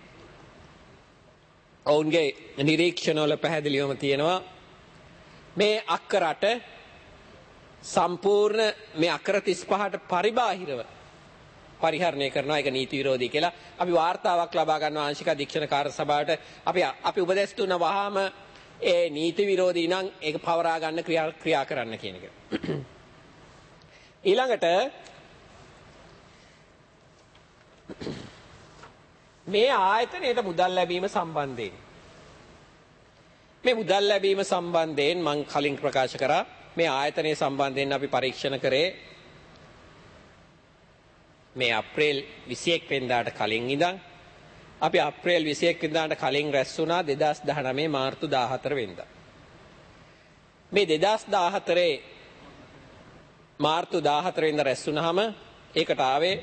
ඔවුන්ගේ නිරීක්ෂණවල පැහැදිලිවම තියෙනවා මේ අක්කර අට සම්පූර්ණ මේ අක්කර තිස්පහට පරිබාහිරව පරිහරණය කරනවා. ඒක නීති විරෝධී කියලා අපි වාර්තාවක් ලබා ගන්නවා ආංශික අධීක්ෂණ කාර්ය සභාවට. අපි අපි උපදෙස් දුන්න වහාම ඒ නීති විරෝධී නම් ඒක පවරා ගන්න ක්‍රියා ක්‍රියා කරන්න කියන එක. ඊළඟට මේ ආයතනයට මුදල් ලැබීම සම්බන්ධයෙන් මේ මුදල් ලැබීම සම්බන්ධයෙන් මම කලින් ප්‍රකාශ කරා මේ ආයතනය සම්බන්ධයෙන් අපි පරීක්ෂණ කරේ මේ අප්‍රේල් විසිඑක වෙනිදාට කලින් ඉඳන් අපි අප්‍රේල් විසිඑක වෙනිදාට කලින් රැස් වුණා දෙදාස් දහනවය මාර්තු දාහතර වෙනිදා. මේ දෙදාස් දාහතරේ මාර්තු දාහතර වෙනිදා රැස් වුණාම ඒකට ආවේ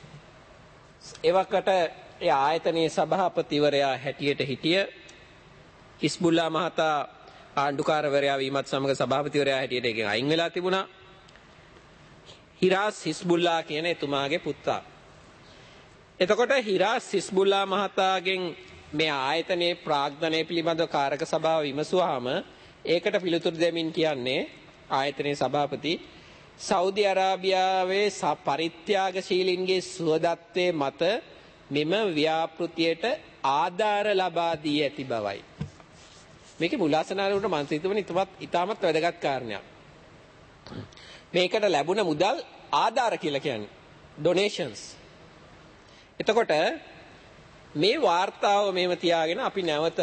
එවකට ඒ ආයතනයේ සභාපතිවරයා හැටියට හිටිය හිස්බුල්ලා මහතා ආණ්ඩුකාරවරයා වීමත් සමග සභාපතිවරයා හැටියට එකෙන් අයින් වෙලා තිබුණා. හිරාස් හිස්බුල්ලා කියන එතුමාගේ පුතා. එතකොට හිරාස් හිස්බුල්ලා මහතාගෙන් මේ ආයතනයේ ප්‍රාග්ධනය පිළිබඳව කාරක සභාව විමසුවාම ඒකට පිළිතුරු දෙමින් කියන්නේ ආයතනයේ සභාපති සෞදි අරාබියාවේ පරිත්‍යාගශීලීන්ගේ සුවදත්වයේ මත මෙම ව්‍යාපෘතියට ආධාර ලබා දී ඇති බවයි. මේක මුලාසනාරුන්ට මන්ත්‍රීතුමනි ඉතාමත් වැදගත් කාරණයක්. මේකට ලැබුණ මුදල් ආධාර කියලා කියන්නේ ඩොනේෂන්ස්. එතකොට මේ වාර්තාව මේව තියාගෙන අපි නැවත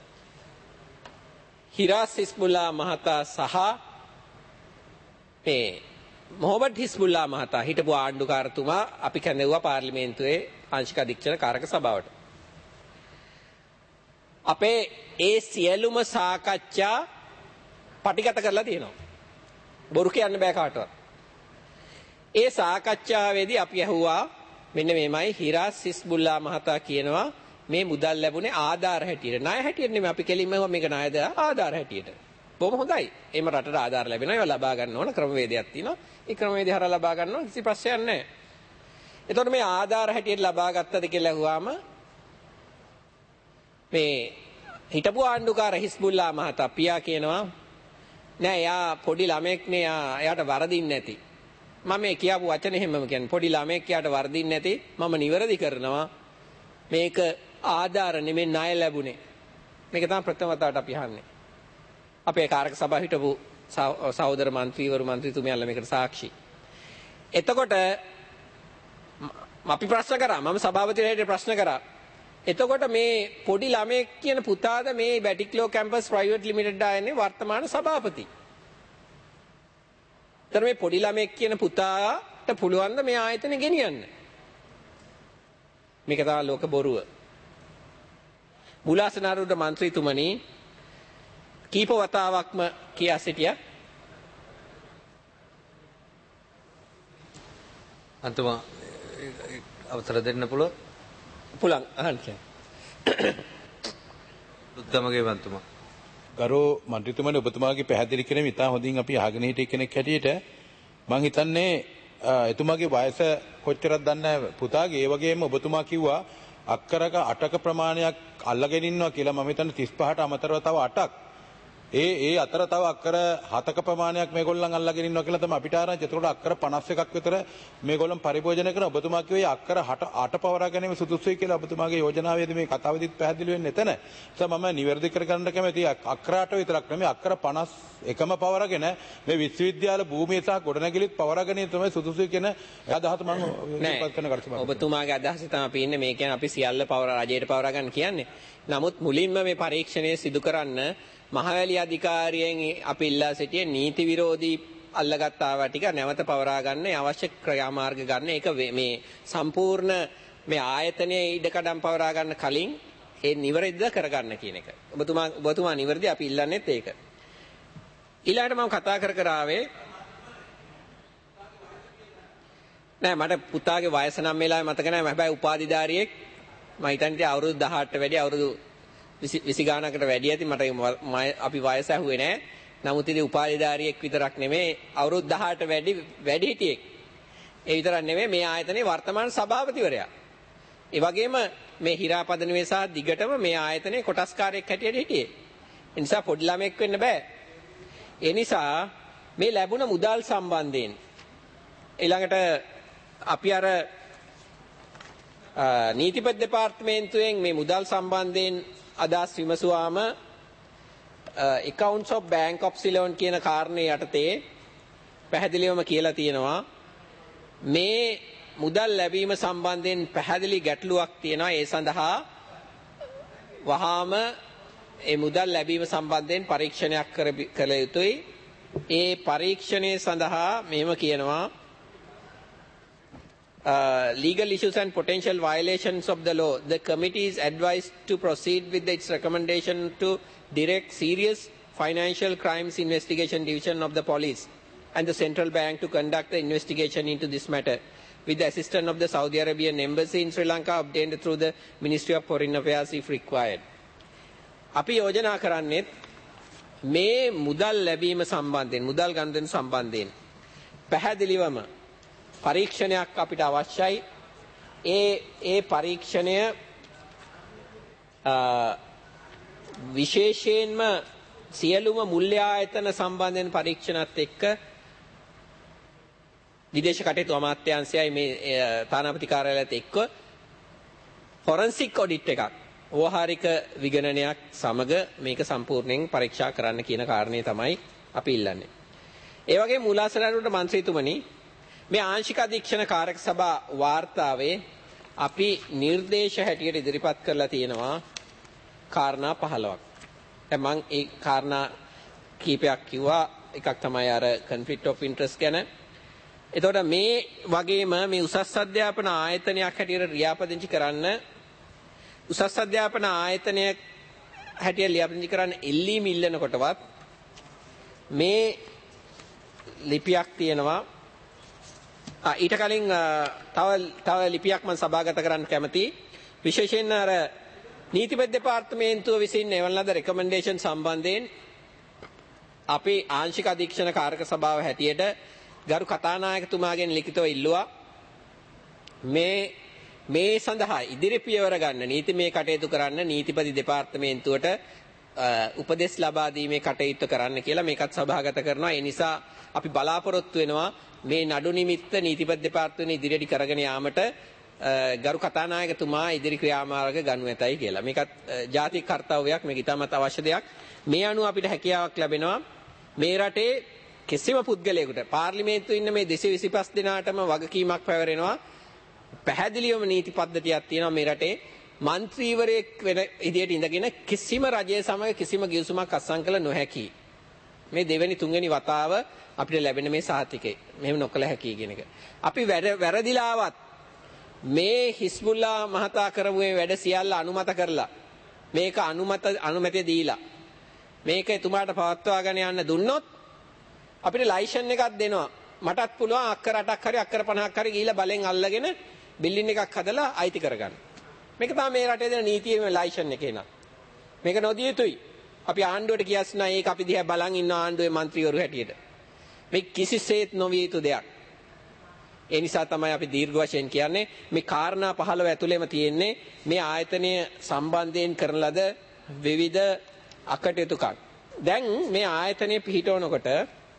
හිරාස් හිස්බුල්ලා මහතා සහ මේ මොහොමඩ් හිස්බුල්ලා මහතා හිටපු ආණ්ඩුකාරතුමා අපි කැඳවුවා පාර්ලිමේන්තුවේ ආංශික අධීක්ෂණ කාරක සභාවට. අපේ ඒ සියලුම සාකච්ඡා පටිගත කරලා තියෙනවා. බොරු කියන්න බෑ කාටවත්. ඒ සාකච්ඡාවේදී අපි අහුවා මෙන්න මේමයි හිරාස් හිස්බුල්ලා මහතා කියනවා මේ මුදල් ලැබුණේ ආධාර හැටියට. ණය හැටියට නෙමෙයි අපි කෙලින්ම මේක ණයද ආධාර හැටියට. බොහොම හොඳයි. එimhe රටට ආධාර ලැබෙනවා. ඒවා ලබා ගන්න ඕන ක්‍රමවේදයක් තියෙනවා. ඒ ක්‍රමවේදය හරහා ලබා ගන්නවා කිසි ප්‍රශ්නයක් නැහැ. එතකොට මේ ආධාර හැටියට ලබා ගත්තද කියලා අහුවාම මේ හිටපු ආණ්ඩුකාර හිස්බුල්ලා මහතා පියා කියනවා නෑ යා පොඩි ළමෙක් නේ යාට වරදින්නේ නැති. මම මේ කියපු වචන එහෙමම කියන්නේ පොඩි ළමෙක් යාට වරදින්නේ නැති මම නිවැරදි කරනවා මේක ආධාර නෙමෙයි ණය ලැබුණේ. මේක තමයි ප්‍රථම වතාවට අපි අහන්නේ. අපේ කාරක සභාව හිටපු සහෝදර മന്ത്രിවරු മന്ത്രിතුමියන්ලා මේකට සාක්ෂි. එතකොට අපි ප්‍රශ්න කරා මම සභාපතිවරයාට ප්‍රශ්න කරා. එතකොට මේ පොඩි ළමෙක් කියන පුතාද මේ බැටික්ලෝ කැම්පස් ප්‍රයිවට් ලිමිටඩ් ආයතනයේ වර්තමාන සභාපති. ඒතර මේ පොඩි ළමෙක් කියන පුතාට පුළුවන් ද මේ ආයතනෙ ගෙනියන්න? මේක තමයි ලෝක බොරුව. මුලාසනාරුද മന്ത്രിතුමනි කීප වතාවක්ම කියා සිටියා. අන්තිම අවසර දෙන්න පුළුවන්? පුළුවන් අහන්න කියන්න. උත්තමගේ වන්තුමා. ගරු මන්ත්‍රීතුමනි ඔබතුමාගේ පැහැදිලි කිරීම ඉතා හොඳින් අපි අහගෙන හිටිය කෙනෙක් හැටියට මම හිතන්නේ එතුමාගේ වයස කොච්චරද දන්නේ පුතාගේ ඒ වගේම ඔබතුමා කිව්වා අක්කරක අටක ප්‍රමාණයක් අල්ලගෙන ඉන්නවා කියලා මම හිතන්නේ තිස් පහට අමතරව තව අටක් ඒ ඒ අතර තව අක්කර හතක ප්‍රමාණයක් මේගොල්ලන් අල්ලගෙන ඉන්නවා කියලා තමයි අපිට ආරංචි. එතකොට අක්කර පනස් එකක් විතර මේගොල්ලන් පරිභෝජනය කරන ඔබතුමා කිව්වේ අක්කර අට පවරා ගැනීම සුදුසුයි කියලා ඔබතුමාගේ යෝජනාවේදී මේ කතාවදිත් පැහැදිලි වෙන්නේ එතන. ඒ මම නිවැරදි කරගන්න කැමතියි අක්කර අට විතරක් නෙමෙයි අක්කර පනස් එකම පවරගෙන මේ විශ්වවිද්‍යාල භූමිය සහ ගොඩනැගිලිත් පවරාගෙන තමයි සුදුසුයි කියන අදහස මම ඉදිරිපත් කරන කරසම. ඔබතුමාගේ අදහස තමයි පේන්නේ මේ කියන්නේ අපි සියල්ල පවර රජයට පවරා ගන්න කියන්නේ. නමුත් මුලින්ම මේ පරීක්ෂණය සිදු කරන්න මහවැලි අධිකාරියෙන් අපි ඉල්ලා සිටියේ නීති විරෝධී අල්ලගත් ආවා ටික නැවත පවරා ගන්න අවශ්‍ය ක්‍රියාමාර්ග ගන්න. ඒක මේ සම්පූර්ණ මේ ආයතනයේ ඉඩකඩම් පවරා ගන්න කලින් ඒ නිවැරදිද කරගන්න කියන එක. ඔබතුමා ඔබතුමා නිවැරදි අපි ඉල්ලන්නේත් ඒක. ඊළඟට මම කතා කර කර ආවේ නෑ මට පුතාගේ වයස නම් වෙලාවේ මතක නෑ. හැබැයි උපාධිධාරියෙක් මම හිතන්නේ අවුරුදු දහඅට වැඩි අවුරුදු විසි ගානකට වැඩි ඇති. මට අපි වයස ඇහුවේ නෑ. නමුත් ඉතින් උපාධිධාරියෙක් විතරක් නෙමෙයි අවුරුදු දහඅට වැඩි වැඩිහිටියෙක්. ඒ විතරක් නෙමෙයි මේ ආයතනයේ වර්තමාන සභාපතිවරයා. ඒ වගේම මේ හිරාපදනුවේ සහ දිගටම මේ ආයතනයේ කොටස්කාරයෙක් හැටියට හිටියේ. ඒ නිසා පොඩි ළමෙක් වෙන්න බෑ. ඒ නිසා මේ ලැබුණ මුදල් සම්බන්ධයෙන් ඊළඟට අපි අර නීතිපති දෙපාර්තමේන්තුවෙන් මේ මුදල් සම්බන්ධයෙන් අදහස් විමසුවාම accounts of bank of Ceylon කියන කාරණේ යටතේ පැහැදිලිවම කියලා තියෙනවා මේ මුදල් ලැබීම සම්බන්ධයෙන් පැහැදිලි ගැටලුවක් තියෙනවා. ඒ සඳහා වහාම ඒ මුදල් ලැබීම සම්බන්ධයෙන් පරීක්ෂණයක් කළ යුතුයි. ඒ පරීක්ෂණය සඳහා මෙහෙම කියනවා Uh, legal issues and potential violations of the law. The committee is advised to proceed with its recommendation to direct serious financial crimes investigation division of the police and the central bank to conduct the investigation into this matter with the assistance of the Saudi Arabian embassy in Sri Lanka obtained through the Ministry of Foreign Affairs if required. අපි යෝජනා කරන්නේ මේ මුදල් ලැබීම සම්බන්ධයෙන් මුදල් ගනුදෙනු සම්බන්ධයෙන් පැහැදිලිවම පරීක්ෂණයක් අපිට අවශ්‍යයි. ඒ ඒ පරීක්ෂණය විශේෂයෙන්ම සියලුම මුල්‍ය ආයතන සම්බන්ධයෙන් පරීක්ෂණත් එක්ක විදේශ කටයුතු අමාත්‍යාංශයයි මේ තානාපති කාර්යාලයත් එක්ක ෆොරන්සික් ඔඩිට් එකක් ඕහාරික විගණනයක් සමග මේක සම්පූර්ණයෙන් පරීක්ෂා කරන්න කියන කාරණේ තමයි අපි ඉල්ලන්නේ. ඒ වගේ මූලාසනරුවට මන්ත්‍රීතුමනි මේ ආංශික අධීක්ෂණ කාරක සභා වාර්තාවේ අපි නිර්දේශ හැටියට ඉදිරිපත් කරලා තියෙනවා කාරණා පහළොවක්. දැන් මම ඒ කාරණා කීපයක් කිව්වා. එකක් තමයි අර conflict of interest ගැන. එතකොට මේ වගේම මේ උසස් අධ්‍යාපන ආයතනයක් හැටියට ලියාපදිංචි කරන්න උසස් අධ්‍යාපන ආයතනයක් හැටියට ලියාපදිංචි කරන්න එල්ලීම ඉල්ලනකොටවත් මේ ලිපියක් තියෙනවා. ඊට කලින් තව තව ලිපියක් මම සභාගත කරන්න කැමතියි. විශේෂයෙන් අර නීතිපති දෙපාර්තමේන්තුව විසින් එවන ලද රෙකමෙන්ඩේෂන් සම්බන්ධයෙන් අපි ආංශික අධීක්ෂණ කාරක සභාව හැටියට ගරු කතානායකතුමාගෙන් ලිඛිතව ඉල්ලුවා මේ මේ සඳහා ඉදිරි පියවර ගන්න නීතිමය කටයුතු කරන්න නීතිපති දෙපාර්තමේන්තුවට උපදෙස් ලබා දීමේ කටයුතු කරන්න කියලා මේකත් සභාගත කරනවා. ඒ නිසා අපි බලාපොරොත්තු වෙනවා මේ නඩු නිමිත්ත නීතිපති දෙපාර්තමේන්තුවේ ඉදිරියට කරගෙන යාමට ගරු කතානායකතුමා ඉදිරි ක්‍රියාමාර්ග ගනු ඇතයි කියලා. මේකත් ජාතික කර්තව්‍යයක්. මේක ඉතාමත් අවශ්‍ය දෙයක්. මේ අනුව අපිට හැකියාවක් ලැබෙනවා මේ රටේ කිසිම පුද්ගලයෙකුට පාර්ලිමේන්තුවේ ඉන්න මේ දෙසිය විසිපස් දෙනාටම වගකීමක් පැවරෙනවා. පැහැදිලිවම නීති පද්ධතියක් තියෙනවා මේ රටේ. මන්ත්‍රීවරයෙක් වෙන ඉදිරියට ඉඳගෙන කිසිම රජයේ සමග කිසිම ගිවිසුමක් අත්සන් කළ නොහැකි. මේ දෙවෙනි තුන්වෙනි වතාව අපිට ලැබෙන මේ සාතිකේ. මෙහෙම නොකළ හැකි කියන එක. අපි වැරදිලාවත් මේ හිස්බුල්ලා මහතා කරපු මේ වැඩ සියල්ල අනුමත කරලා මේක අනුමත අනුමැතිය දීලා මේක එතුමාට පවත්වාගෙන යන්න දුන්නොත් අපිට ලයිසන් එකක් දෙනවා. මටත් පුළුවන් අක්කර අටක් හරි අක්කර පනහක් හරි ගිහිල්ලා බලෙන් අල්ලගෙන බිල්ඩින් එකක් හදලා අයිති කරගන්න. මේක තමයි මේ රටේ දෙන නීතියේ ලයිසන් එකේ නා. මේක නොදිය යුතුයි. අපි ආණ්ඩුවට කියස්නා ඒක අපි දිහා බලන් ඉන්න ආණ්ඩුවේ മന്ത്രിවරු හැටියට. මේ කිසිසේත් නොවිය යුතු දෙයක්. ඒ නිසා තමයි අපි දීර්ඝ වශයෙන් කියන්නේ මේ කාරණා පහළව ඇතුළේම තියෙන්නේ මේ ආයතනය සම්බන්ධයෙන් කරන ලද විවිධ අකටයුතුකම්. දැන් මේ ආයතනය පිහිටවනකොට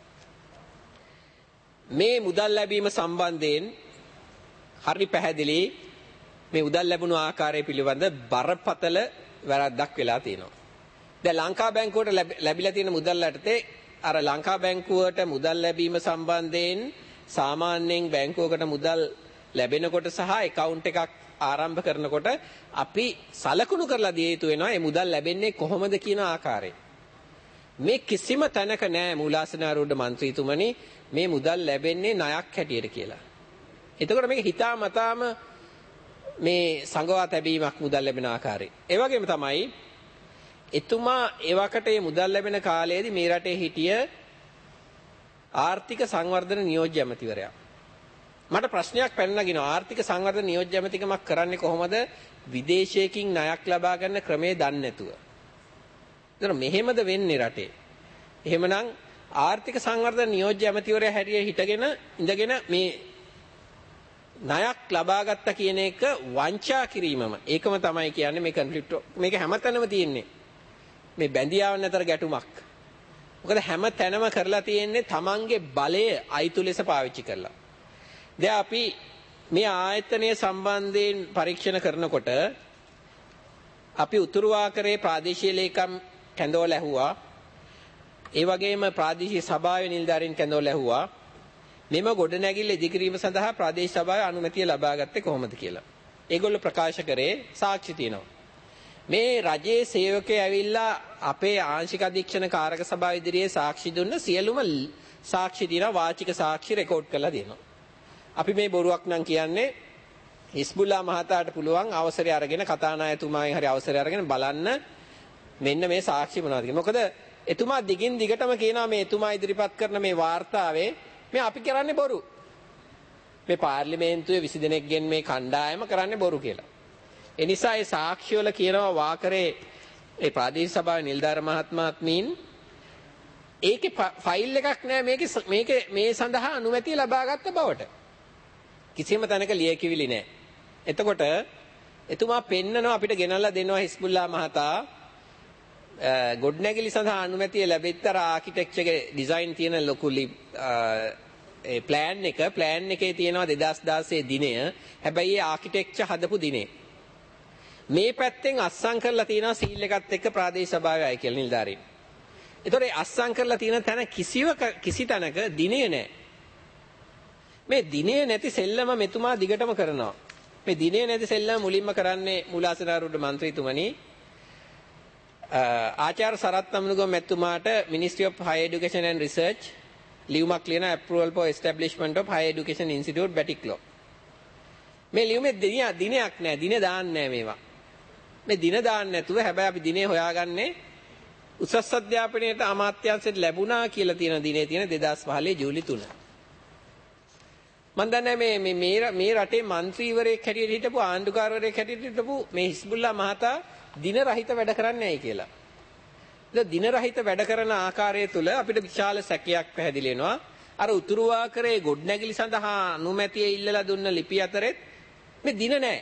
මේ මුදල් ලැබීම සම්බන්ධයෙන් හරි පැහැදිලි මේ මුදල් ලැබුණු ආකාරය පිළිබඳ බරපතල වැරද්දක් වෙලා තියෙනවා. දැන් ලංකා බැංකුවට ලැබිලා තියෙන මුදල් යටතේ අර ලංකා බැංකුවට මුදල් ලැබීම සම්බන්ධයෙන් සාමාන්‍යයෙන් බැංකුවකට මුදල් ලැබෙනකොට සහ account එකක් ආරම්භ කරනකොට අපි සලකුණු කරලා දිය යුතු වෙනවා මේ මුදල් ලැබෙන්නේ කොහොමද කියන ආකාරය. මේ කිසිම තැනක නෑ මූලාසනාරූඪ මන්ත්‍රීතුමනි මේ මුදල් ලැබෙන්නේ ණයක් හැටියට කියලා. එතකොට මේක හිතාමතාම මේ සංගවා තැබීමක් මුදල් ලැබෙන ආකාරය. ඒ වගේම තමයි එතුමා එවකට මේ මුදල් ලැබෙන කාලයේදී මේ රටේ හිටිය ආර්ථික සංවර්ධන නියෝජ්‍ය ඇමතිවරයා. මට ප්‍රශ්නයක් පැන නගිනවා ආර්ථික සංවර්ධන නියෝජ්‍ය ඇමතිකමක් කරන්නේ කොහොමද විදේශයකින් ණයක් ලබා ගන්න ක්‍රමේ දන්නේ නැතුව. ඒතර මෙහෙමද වෙන්නේ රටේ. එහෙමනම් ආර්ථික සංවර්ධන නියෝජ්‍ය ඇමතිවරයා හැටියට හිටගෙන ඉඳගෙන මේ ණයක් ලබා ගත්තා කියන එක වංචා කිරීමම. ඒකම තමයි කියන්නේ මේ කන්ෆ්ලික්ට් මේක හැමතැනම තියෙන්නේ. මේ බැඳියාවන් අතර ගැටුමක්. මොකද හැම තැනම කරලා තියෙන්නේ තමන්ගේ බලය අයිතු ලෙස පාවිච්චි කරලා. දැන් අපි මේ ආයතනය සම්බන්ධයෙන් පරීක්ෂණ කරනකොට අපි උතුරුවාකරේ ප්‍රාදේශීය ලේකම් කැඳවල ඇහුවා. ඒ වගේම ප්‍රාදේශීය සභාවේ නිලධාරීන් කැඳවල ඇහුවා. මෙම ගොඩනැගිල්ල ඉදිකිරීම සඳහා ප්‍රාදේශීය සභාවේ අනුමැතිය ලබා ගත්තේ කොහොමද කියලා. ඒගොල්ලෝ ප්‍රකාශ කරේ සාක්ෂි තියෙනවා. මේ රජයේ සේවකයෝ ඇවිල්ලා අපේ ආංශික අධීක්ෂණ කාරක සභාව ඉදිරියේ සාක්ෂි දුන්න සියලුම සාක්ෂි දිනා වාචික සාක්ෂි රෙකෝඩ් කරලා දෙනවා. අපි මේ බොරුවක් නම් කියන්නේ හිස්බුල්ලා මහතාට පුළුවන් අවසරය අරගෙන කතානායකතුමාගෙන් හරි අවසරය අරගෙන බලන්න මෙන්න මේ සාක්ෂි මොනවද කියලා. මොකද එතුමා දිගින් දිගටම කියනවා මේ එතුමා ඉදිරිපත් කරන මේ වාර්තාවේ මේ අපි කරන්නේ බොරු. මේ පාර්ලිමේන්තුවේ විසි දෙනෙක්ගෙන් මේ කණ්ඩායම කරන්නේ බොරු කියලා. ඒ නිසා ඒ සාක්ෂි වල කියනවා වාකරේ ඒ ප්‍රාදේශීය සභාවේ නිලධාර මහත්මයාත්මීන් ඒකේ ෆයිල් එකක් නෑ මේකේ මේකේ මේ සඳහා අනුමැතිය ලබා ගත්ත බවට. කිසිම තැනක ලියකියවිලි නෑ. එතකොට එතුමා පෙන්නනවා අපිට ගෙනල්ලා දෙනවා හිස්බුල්ලා මහතා ගොඩනැගිලි සඳහා අනුමැතිය ලැබෙත්තර ආකිටෙක්චර්ගේ ඩිසයින් තියෙන ලොකු ඒ ප්ලෑන් එක ප්ලෑන් එකේ තියෙනවා දෙදාස් දාසය දිනය. හැබැයි ඒ ආකිටෙක්චර් හදපු දිනේ මේ පැත්තෙන් අස්සම් කරලා තියෙනවා සීල් එකත් එක්ක ප්‍රාදේශීය සභාවේ අය කියලා නිලධාරීන්. ඒතකොට ඒ අස්සම් කරලා තියෙන තැන කිසිවක කිසි තැනක දිනය නැහැ. මේ දිනය නැති සෙල්ලම මෙතුමා දිගටම කරනවා. මේ දිනය නැති සෙල්ලම මුලින්ම කරන්නේ මූලාසනාරූඪ මන්ත්‍රීතුමනි ආචාර්ය Sarath අමනුගම මැතිතුමාට Ministry of Higher Education and Research ලියුමක් ලියන approval for establishment of Higher Education Institute Batiklo. මේ ලියුමේ දිනයක් නැහැ. දින දාන්නේ නැහැ මේවා. මේ දින දාන්නේ නැතුව හැබැයි අපි දිනේ හොයාගන්නේ උසස් අධ්‍යාපනයේට අමාත්‍යාංශයට ලැබුණා කියලා තියෙන දිනේ තියෙන දෙදාස් පහළොව ජූලි තුන. මම දන්නේ මේ මේ මේ රටේ മന്ത്രിවරයෙක් හැටියට හිටපු ආණ්ඩුකාරවරයෙක් හැටියට හිටපු මේ හිස්බුල්ලා මහතා දින රහිත වැඩ කරන්නේ නැයි කියලා. දැන් දින රහිත වැඩ කරන ආකාරය තුල අපිට විශාල සැකයක් පැහැදිලි වෙනවා. අර උතුරුවාකරේ ගොඩනැගිලි සඳහා අනුමැතිය ඉල්ලලා දුන්න ලිපි අතරෙත් මේ දින නැහැ.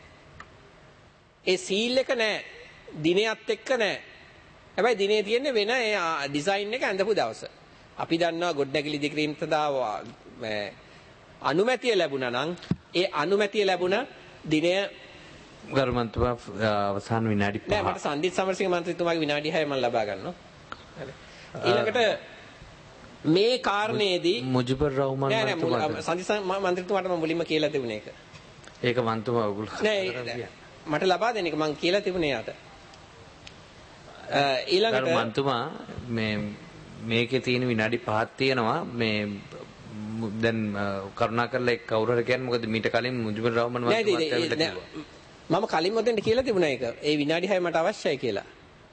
ඒ සීල් එක නැහැ. දිනයත් එක්ක නැහැ. හැබැයි දිනේ තියෙන්නේ වෙන ඒ ඩිසයින් එක ඇඳපු දවස. අපි දන්නවා ගොඩනැගිලි ඉදිකිරීම සඳහා අනුමැතිය ලැබුණා නම් ඒ අනුමැතිය ලැබුණ දිනය ගරු මන්ත්‍රීතුමා අවසාන විනාඩි පහ. නෑ මට සන්දිත් සමරසිංහ මන්ත්‍රීතුමාගේ විනාඩි හය මම ලබා ගන්නවා. ඊළඟට මේ කාරණේදී මුජිබුර් රහ්මාන් මන්ත්‍රීතුමා සන්දිත් මන්ත්‍රීතුමාට මම මුලින්ම කියලා තිබුණේ ඒක. ඒක මන්ත්‍රීතුමා ඔයගොල්ලෝ නෑ මට ලබා දෙන එක මම කියලා තිබුණේ යාට. ඊළඟට ගරු මන්ත්‍රීතුමා මේ මේකේ තියෙන විනාඩි පහක් තියෙනවා මේ දැන් කරුණා කරලා එක් කවුරු හරි කියන්නේ මොකද මීට කලින් මුජිබුර් රහ්මාන් මන්ත්‍රීතුමාට මම කලින් මොතෙන්ට කියලා තිබුණා ඒක. ඒ විනාඩි හය මට අවශ්‍යයි කියලා.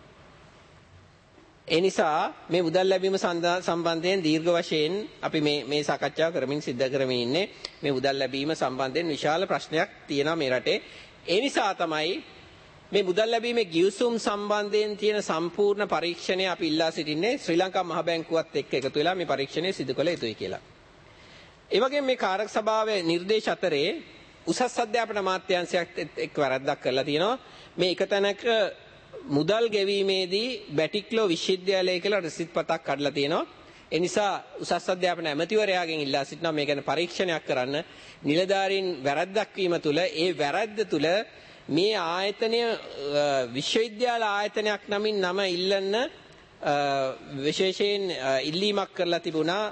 ඒ නිසා මේ මුදල් ලැබීම සම්බන්ධයෙන් දීර්ඝ වශයෙන් අපි මේ මේ සාකච්ඡාව කරමින් සිද්ධ කරමින් ඉන්නේ. මේ මුදල් ලැබීම සම්බන්ධයෙන් විශාල ප්‍රශ්නයක් තියෙනවා මේ රටේ. ඒ නිසා තමයි මේ මුදල් ලැබීමේ ගිවිසුම් සම්බන්ධයෙන් තියෙන සම්පූර්ණ පරීක්ෂණය අපි ඉල්ලා සිටින්නේ ශ්‍රී ලංකා මහ බැංකුවත් එක්ක එකතු වෙලා මේ පරීක්ෂණය සිදු කළ යුතුයි කියලා. ඒ වගේම මේ කාරක සභාවේ නිර්දේශ අතරේ උසස් අධ්‍යාපන අමාත්‍යාංශයත් එක්ක වැරද්දක් කරලා තියෙනවා. මේ එක තැනක මුදල් ගෙවීමේදී බැටික්ලෝ විශ්වවිද්‍යාලය කියලා රසීද් පතක් කඩලා තියෙනවා. ඒ නිසා උසස් අධ්‍යාපන ඇමතිවරයාගෙන් ඉල්ලා සිටිනවා මේ ගැන පරීක්ෂණයක් කරන්න. නිලධාරීන් වැරද්දක් වීම තුළ ඒ වැරද්ද තුළ මේ ආයතනය විශ්වවිද්‍යාල ආයතනයක් නමින් නම ඉල්ලන්න විශේෂයෙන් ඉල්ලීමක් කරලා තිබුණා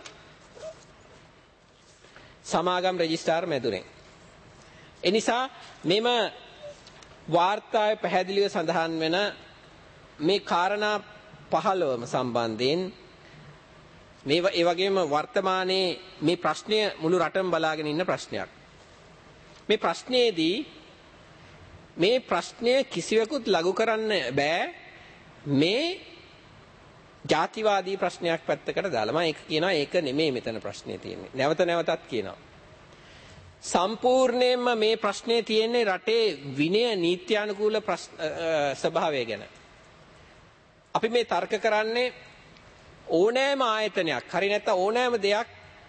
සමාගම් රෙජිස්ට්‍රාර් මැදුරෙන්. එනිසා මෙම වාර්තාවේ පැහැදිලිව සඳහන් වෙන මේ කාරණා පහළවම සම්බන්ධයෙන් මේ ඒ වගේම වර්තමානයේ මේ ප්‍රශ්නය මුළු රටම බලාගෙන ඉන්න ප්‍රශ්නයක්. මේ ප්‍රශ්නයේදී මේ ප්‍රශ්නය කිසිවෙකුත් ලඝු කරන්න බෑ මේ ජාතිවාදී ප්‍රශ්නයක් පැත්තකට දාලා. මම ඒක කියනවා ඒක නෙමෙයි මෙතන ප්‍රශ්නේ තියෙන්නේ. නැවත නැවතත් කියනවා. සම්පූර්ණයෙන්ම මේ ප්‍රශ්නේ තියෙන්නේ රටේ විනය නීත්‍යානුකූල ස්වභාවය ගැන. අපි මේ තර්ක කරන්නේ ඕනෑම ආයතනයක් හරි නැත්නම් ඕනෑම දෙයක්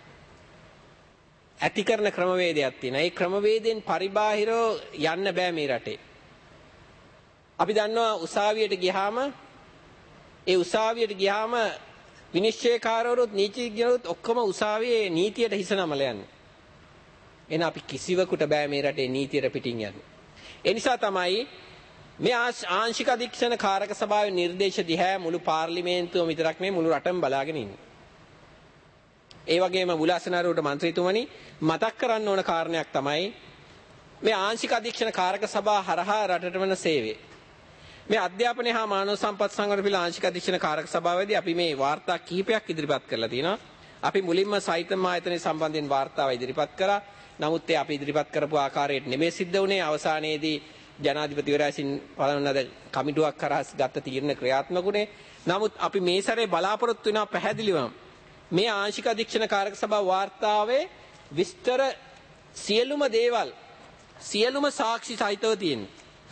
ඇති කරන ක්‍රමවේදයක් තියෙනවා. ඒ ක්‍රමවේදයෙන් පරිබාහිරව යන්න බෑ මේ රටේ. අපි දන්නවා උසාවියට ගියාම ඒ උසාවියට ගියාම විනිශ්චයකාරවරුත් නීතිඥවරුත් ඔක්කොම උසාවියේ නීතියට හිස නමල යන්නේ. එන අපි කිසිවෙකුට බෑ මේ රටේ නීතියට පිටින් යන්න. ඒ නිසා තමයි මේ ආංශික අධීක්ෂණ කාරක සභාවේ නිර්දේශ දිහා මුළු පාර්ලිමේන්තුවම විතරක් නෙමෙයි මුළු රටම බලාගෙන ඉන්නේ. ඒ වගේම මුලාසනාරුවට മന്ത്രിතුමනි මතක් කරන්න ඕන කාරණයක් තමයි මේ ආංශික අධීක්ෂණ කාරක සභාව හරහා රටට වන සේවය. මේ අධ්‍යාපනය හා මානව සම්පත් සංවර්ධන පිළ ආංශික අධීක්ෂණ කාරක සභාවේදී අපි මේ වාර්තා කිහිපයක් ඉදිරිපත් කරලා තියෙනවා. අපි මුලින්ම සයිතම් ආයතනය සම්බන්ධයෙන් වාර්තාව ඉදිරිපත් කරා. නමුත් ඒ අපි ඉදිරිපත් කරපු ආකාරයට නෙමෙයි සිද්ධ වුණේ. අවසානයේදී ජනාධිපතිවරයා විසින් පළවන ලද කමිටුවක් කරා ගත්ත තීරණ ක්‍රියාත්මක වුණේ. නමුත් අපි මේ සැරේ බලාපොරොත්තු වෙනවා පැහැදිලිවම මේ ආංශික අධීක්ෂණ කාරක සභාව වාර්තාවේ විස්තර සියලුම දේවල් සියලුම සාක්ෂි සහිතව තියෙනවා.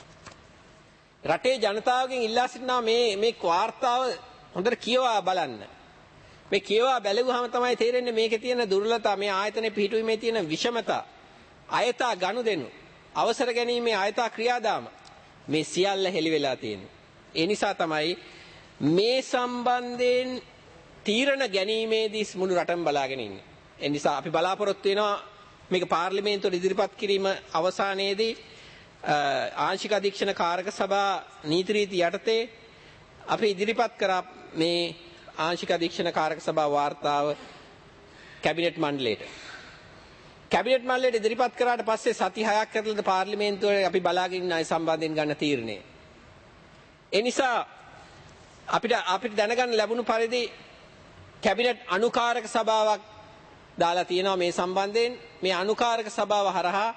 රටේ ජනතාවගෙන් ඉල්ලා සිටිනවා මේ මේ වාර්තාව හොඳට කියවා බලන්න. මේ කියවා බැලුවාම තමයි තේරෙන්නේ මේකේ තියෙන දුර්වලතා, මේ ආයතනයේ පිහිටුවීමේ තියෙන විෂමතා, අයථා ගනුදෙනු, අවසර ගැනීමේ අයථා ක්‍රියාදාම මේ සියල්ල හෙළි වෙලා තියෙනවා. ඒ නිසා තමයි මේ සම්බන්ධයෙන් තීරණ ගැනීමේදී මුළු රටම බලාගෙන ඉන්නේ. ඒ නිසා අපි බලාපොරොත්තු වෙනවා මේක පාර්ලිමේන්තුවට ඉදිරිපත් කිරීම අවසානයේදී ආංශික අධීක්ෂණ කාරක සභා නීති රීති යටතේ අපි ඉදිරිපත් කරා මේ ආංශික අධීක්ෂණ කාරක සභා වාර්තාව කැබිනට් මණ්ඩලයට. කැබිනට් මණ්ඩලයට ඉදිරිපත් කරාට පස්සේ සති හයක් ඇතුළත පාර්ලිමේන්තුවේ අපි බලාගෙන ඉන්න අය සම්බන්ධයෙන් ගන්න තීරණය. ඒ නිසා අපිට අපිට දැනගන්න ලැබුණු පරිදි කැබිනට් අනුකාරක සභාවක් දාලා තියෙනවා මේ සම්බන්ධයෙන්. මේ අනුකාරක සභාව හරහා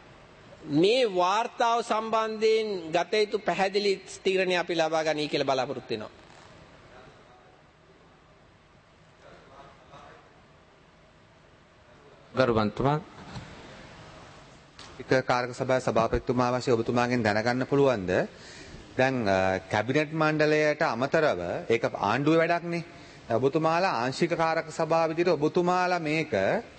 මේ වාර්තාව සම්බන්ධයෙන් ගත යුතු පැහැදිලි තීරණය අපි ලබා ගනී කියලා බලාපොරොත්තු වෙනවා. ගරුවන්තුමා එක කාරක සභාවේ සභාපතිතුමා වශයෙන් ඔබතුමාගෙන් දැනගන්න පුළුවන්ද දැන් කැබිනට් මණ්ඩලයට අමතරව ඒක ආණ්ඩුවේ වැඩක්නේ. ඔබතුමාලා ආංශික කාරක සභාව විදිහට ඔබතුමාලා මේක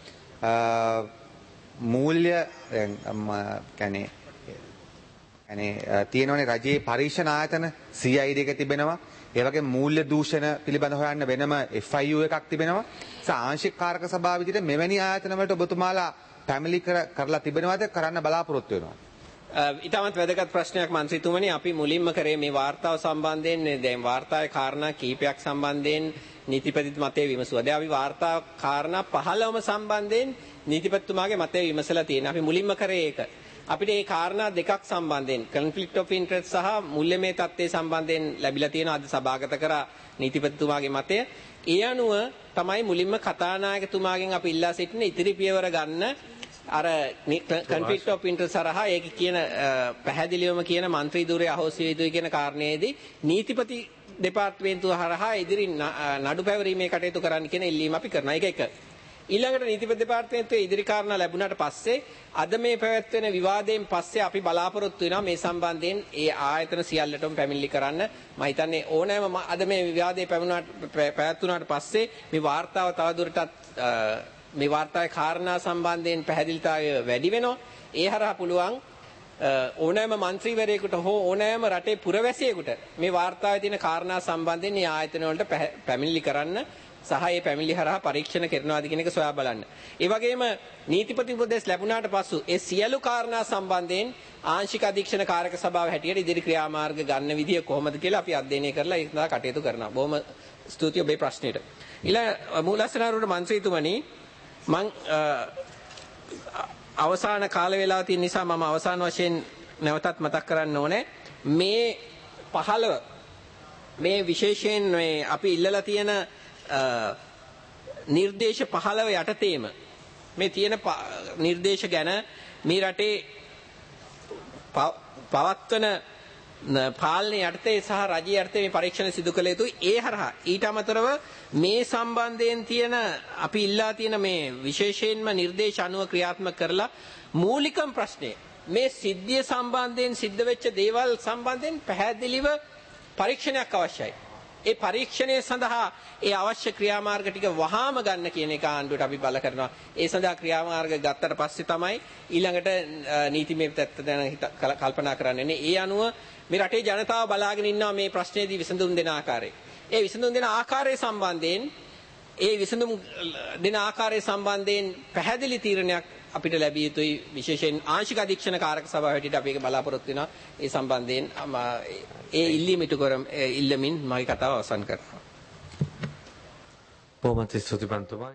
මූල්‍ය කියන්නේ කියන්නේ තියෙනවනේ රජයේ පරීක්ෂණ ආයතන සී අයි ඩී එක තිබෙනවා. ඒ වගේ මූල්‍ය දූෂණ පිළිබඳ හොයන්න වෙනම එෆ් අයි යූ එකක් තිබෙනවා. ඒ ආංශික කාරක සභාව විදිහට මෙවැනි ආයතන වලට ඔබතුමාලා පැමිණිලි කරලා තිබෙනවද කරන්න බලාපොරොත්තු වෙනවද? ඊටමත් වැදගත් ප්‍රශ්නයක් මන්ත්‍රීතුමනි. අපි මුලින්ම කරේ මේ වාර්තාව සම්බන්ධයෙන් දැන් වාර්තාවේ කාරණා කිහිපයක් සම්බන්ධයෙන් නීතිපති මතය විමසුවා. දැන් අපි වාර්තා කාරණා පහළවම සම්බන්ධයෙන් නීතිපතිතුමාගේ මතය විමසලා තියෙනවා. අපි මුලින්ම කරේ ඒක. අපිට මේ කාරණා දෙකක් සම්බන්ධයෙන් conflict of interest සහ මුල්‍යමය තත්ත්වයේ සම්බන්ධයෙන් ලැබිලා තියෙන අද සභාගත කරා නීතිපතිතුමාගේ මතය. ඒ අනුව තමයි මුලින්ම කතානායකතුමාගෙන් අපි ඉල්ලා සිටින ඉතිරි පියවර ගන්න අර conflict of interest සරහා ඒක කියන පැහැදිලිවම කියන മന്ത്രി ධුරය අහෝසි වේදුයි කියන කාරණේදී නීතිපති දෙපාර්තමේන්තුව හරහා ඉදිරි නඩු පැවරීමේ කටයුතු කරන්න කියන ඉල්ලීම අපි කරනවා. ඒක එක. ඊළඟට නීතිපති දෙපාර්තමේන්තුවේ ඉදිරි කාරණා ලැබුණාට පස්සේ අද මේ පැවැත්වෙන විවාදයෙන් පස්සේ අපි බලාපොරොත්තු වෙනවා මේ සම්බන්ධයෙන් ඒ ආයතන සියල්ලටම පැමිණිලි කරන්න. මම හිතන්නේ ඕනෑම අද මේ විවාදයේ පැමුණාට පැවැත්වුණාට පස්සේ මේ වාර්තාව තවදුරටත් මේ වාර්තාවේ කාරණා සම්බන්ධයෙන් පැහැදිලිතාවය වැඩි වෙනවා. ඒ හරහා පුළුවන් ඕනෑම මන්ත්‍රීවරයෙකුට හෝ ඕනෑම රටේ පුරවැසියෙකුට මේ වාර්තාවේ තියෙන කාරණා සම්බන්ධයෙන් මේ ආයතන වලට පැමිණිලි කරන්න සහ ඒ පැමිණිලි හරහා පරීක්ෂණ කරනවාද කියන එක සොයා බලන්න. ඒ වගේම නීතිපති උපදෙස් ලැබුණාට පසු ඒ සියලු කාරණා සම්බන්ධයෙන් ආංශික අධීක්ෂණ කාරක සභාව හැටියට ඉදිරි ක්‍රියාමාර්ග ගන්න විදිය කොහොමද කියලා අපි අධ්‍යයනය කරලා ඒ සඳහා කටයුතු කරනවා. බොහොම ස්තුතියි ඔබේ ප්‍රශ්නෙට. ඊළඟ මූලස්ථානවලට මන්ත්‍රීතුමනි මං අවසාන කාල වේලාව තියෙන නිසා මම අවසාන වශයෙන් නැවතත් මතක් කරන්න ඕනේ මේ පහළව මේ විශේෂයෙන් මේ අපි ඉල්ලලා තියෙන නිර්දේශ පහළව යටතේම මේ තියෙන නිර්දේශ ගැන මේ රටේ පවත්වන පාලනය යටතේ සහ රජය යටතේ මේ පරීක්ෂණ සිදු කළ යුතුයි. ඒ හරහා ඊට අමතරව මේ සම්බන්ධයෙන් තියෙන අපි ඉල්ලා තියෙන මේ විශේෂයෙන්ම නිර්දේශ අනුව ක්‍රියාත්මක කරලා මූලිකම ප්‍රශ්නේ මේ සිද්ධිය සම්බන්ධයෙන් සිද්ධ වෙච්ච දේවල් සම්බන්ධයෙන් පැහැදිලිව පරීක්ෂණයක් අවශ්‍යයි. ඒ පරීක්ෂණය සඳහා ඒ අවශ්‍ය ක්‍රියාමාර්ග ටික වහාම ගන්න කියන එක ආණ්ඩුවට අපි බල කරනවා. ඒ සඳහා ක්‍රියාමාර්ග ගත්තට පස්සේ තමයි ඊළඟට නීතිමය පැත්ත ගැන කල්පනා කරන්නේ. ඒ අනුව මේ රටේ ජනතාව බලාගෙන ඉන්නවා මේ ප්‍රශ්නේදී විසඳුම් දෙන ආකාරය. ඒ විසඳුම් දෙන ආකාරය සම්බන්ධයෙන් ඒ විසඳුම් දෙන ආකාරය සම්බන්ධයෙන් පැහැදිලි තීරණයක් අපිට ලැබිය යුතුයි. විශේෂයෙන් ආංශික අධීක්ෂණ කාරක සභාව හැටියට අපි ඒක බලාපොරොත්තු වෙනවා. ඒ සම්බන්ධයෙන් ඒ ඉල්ලීම ඉටු කරමින් ඉල්ලමින් මගේ කතාව අවසන් කරනවා. බොහොම ස්තුතියි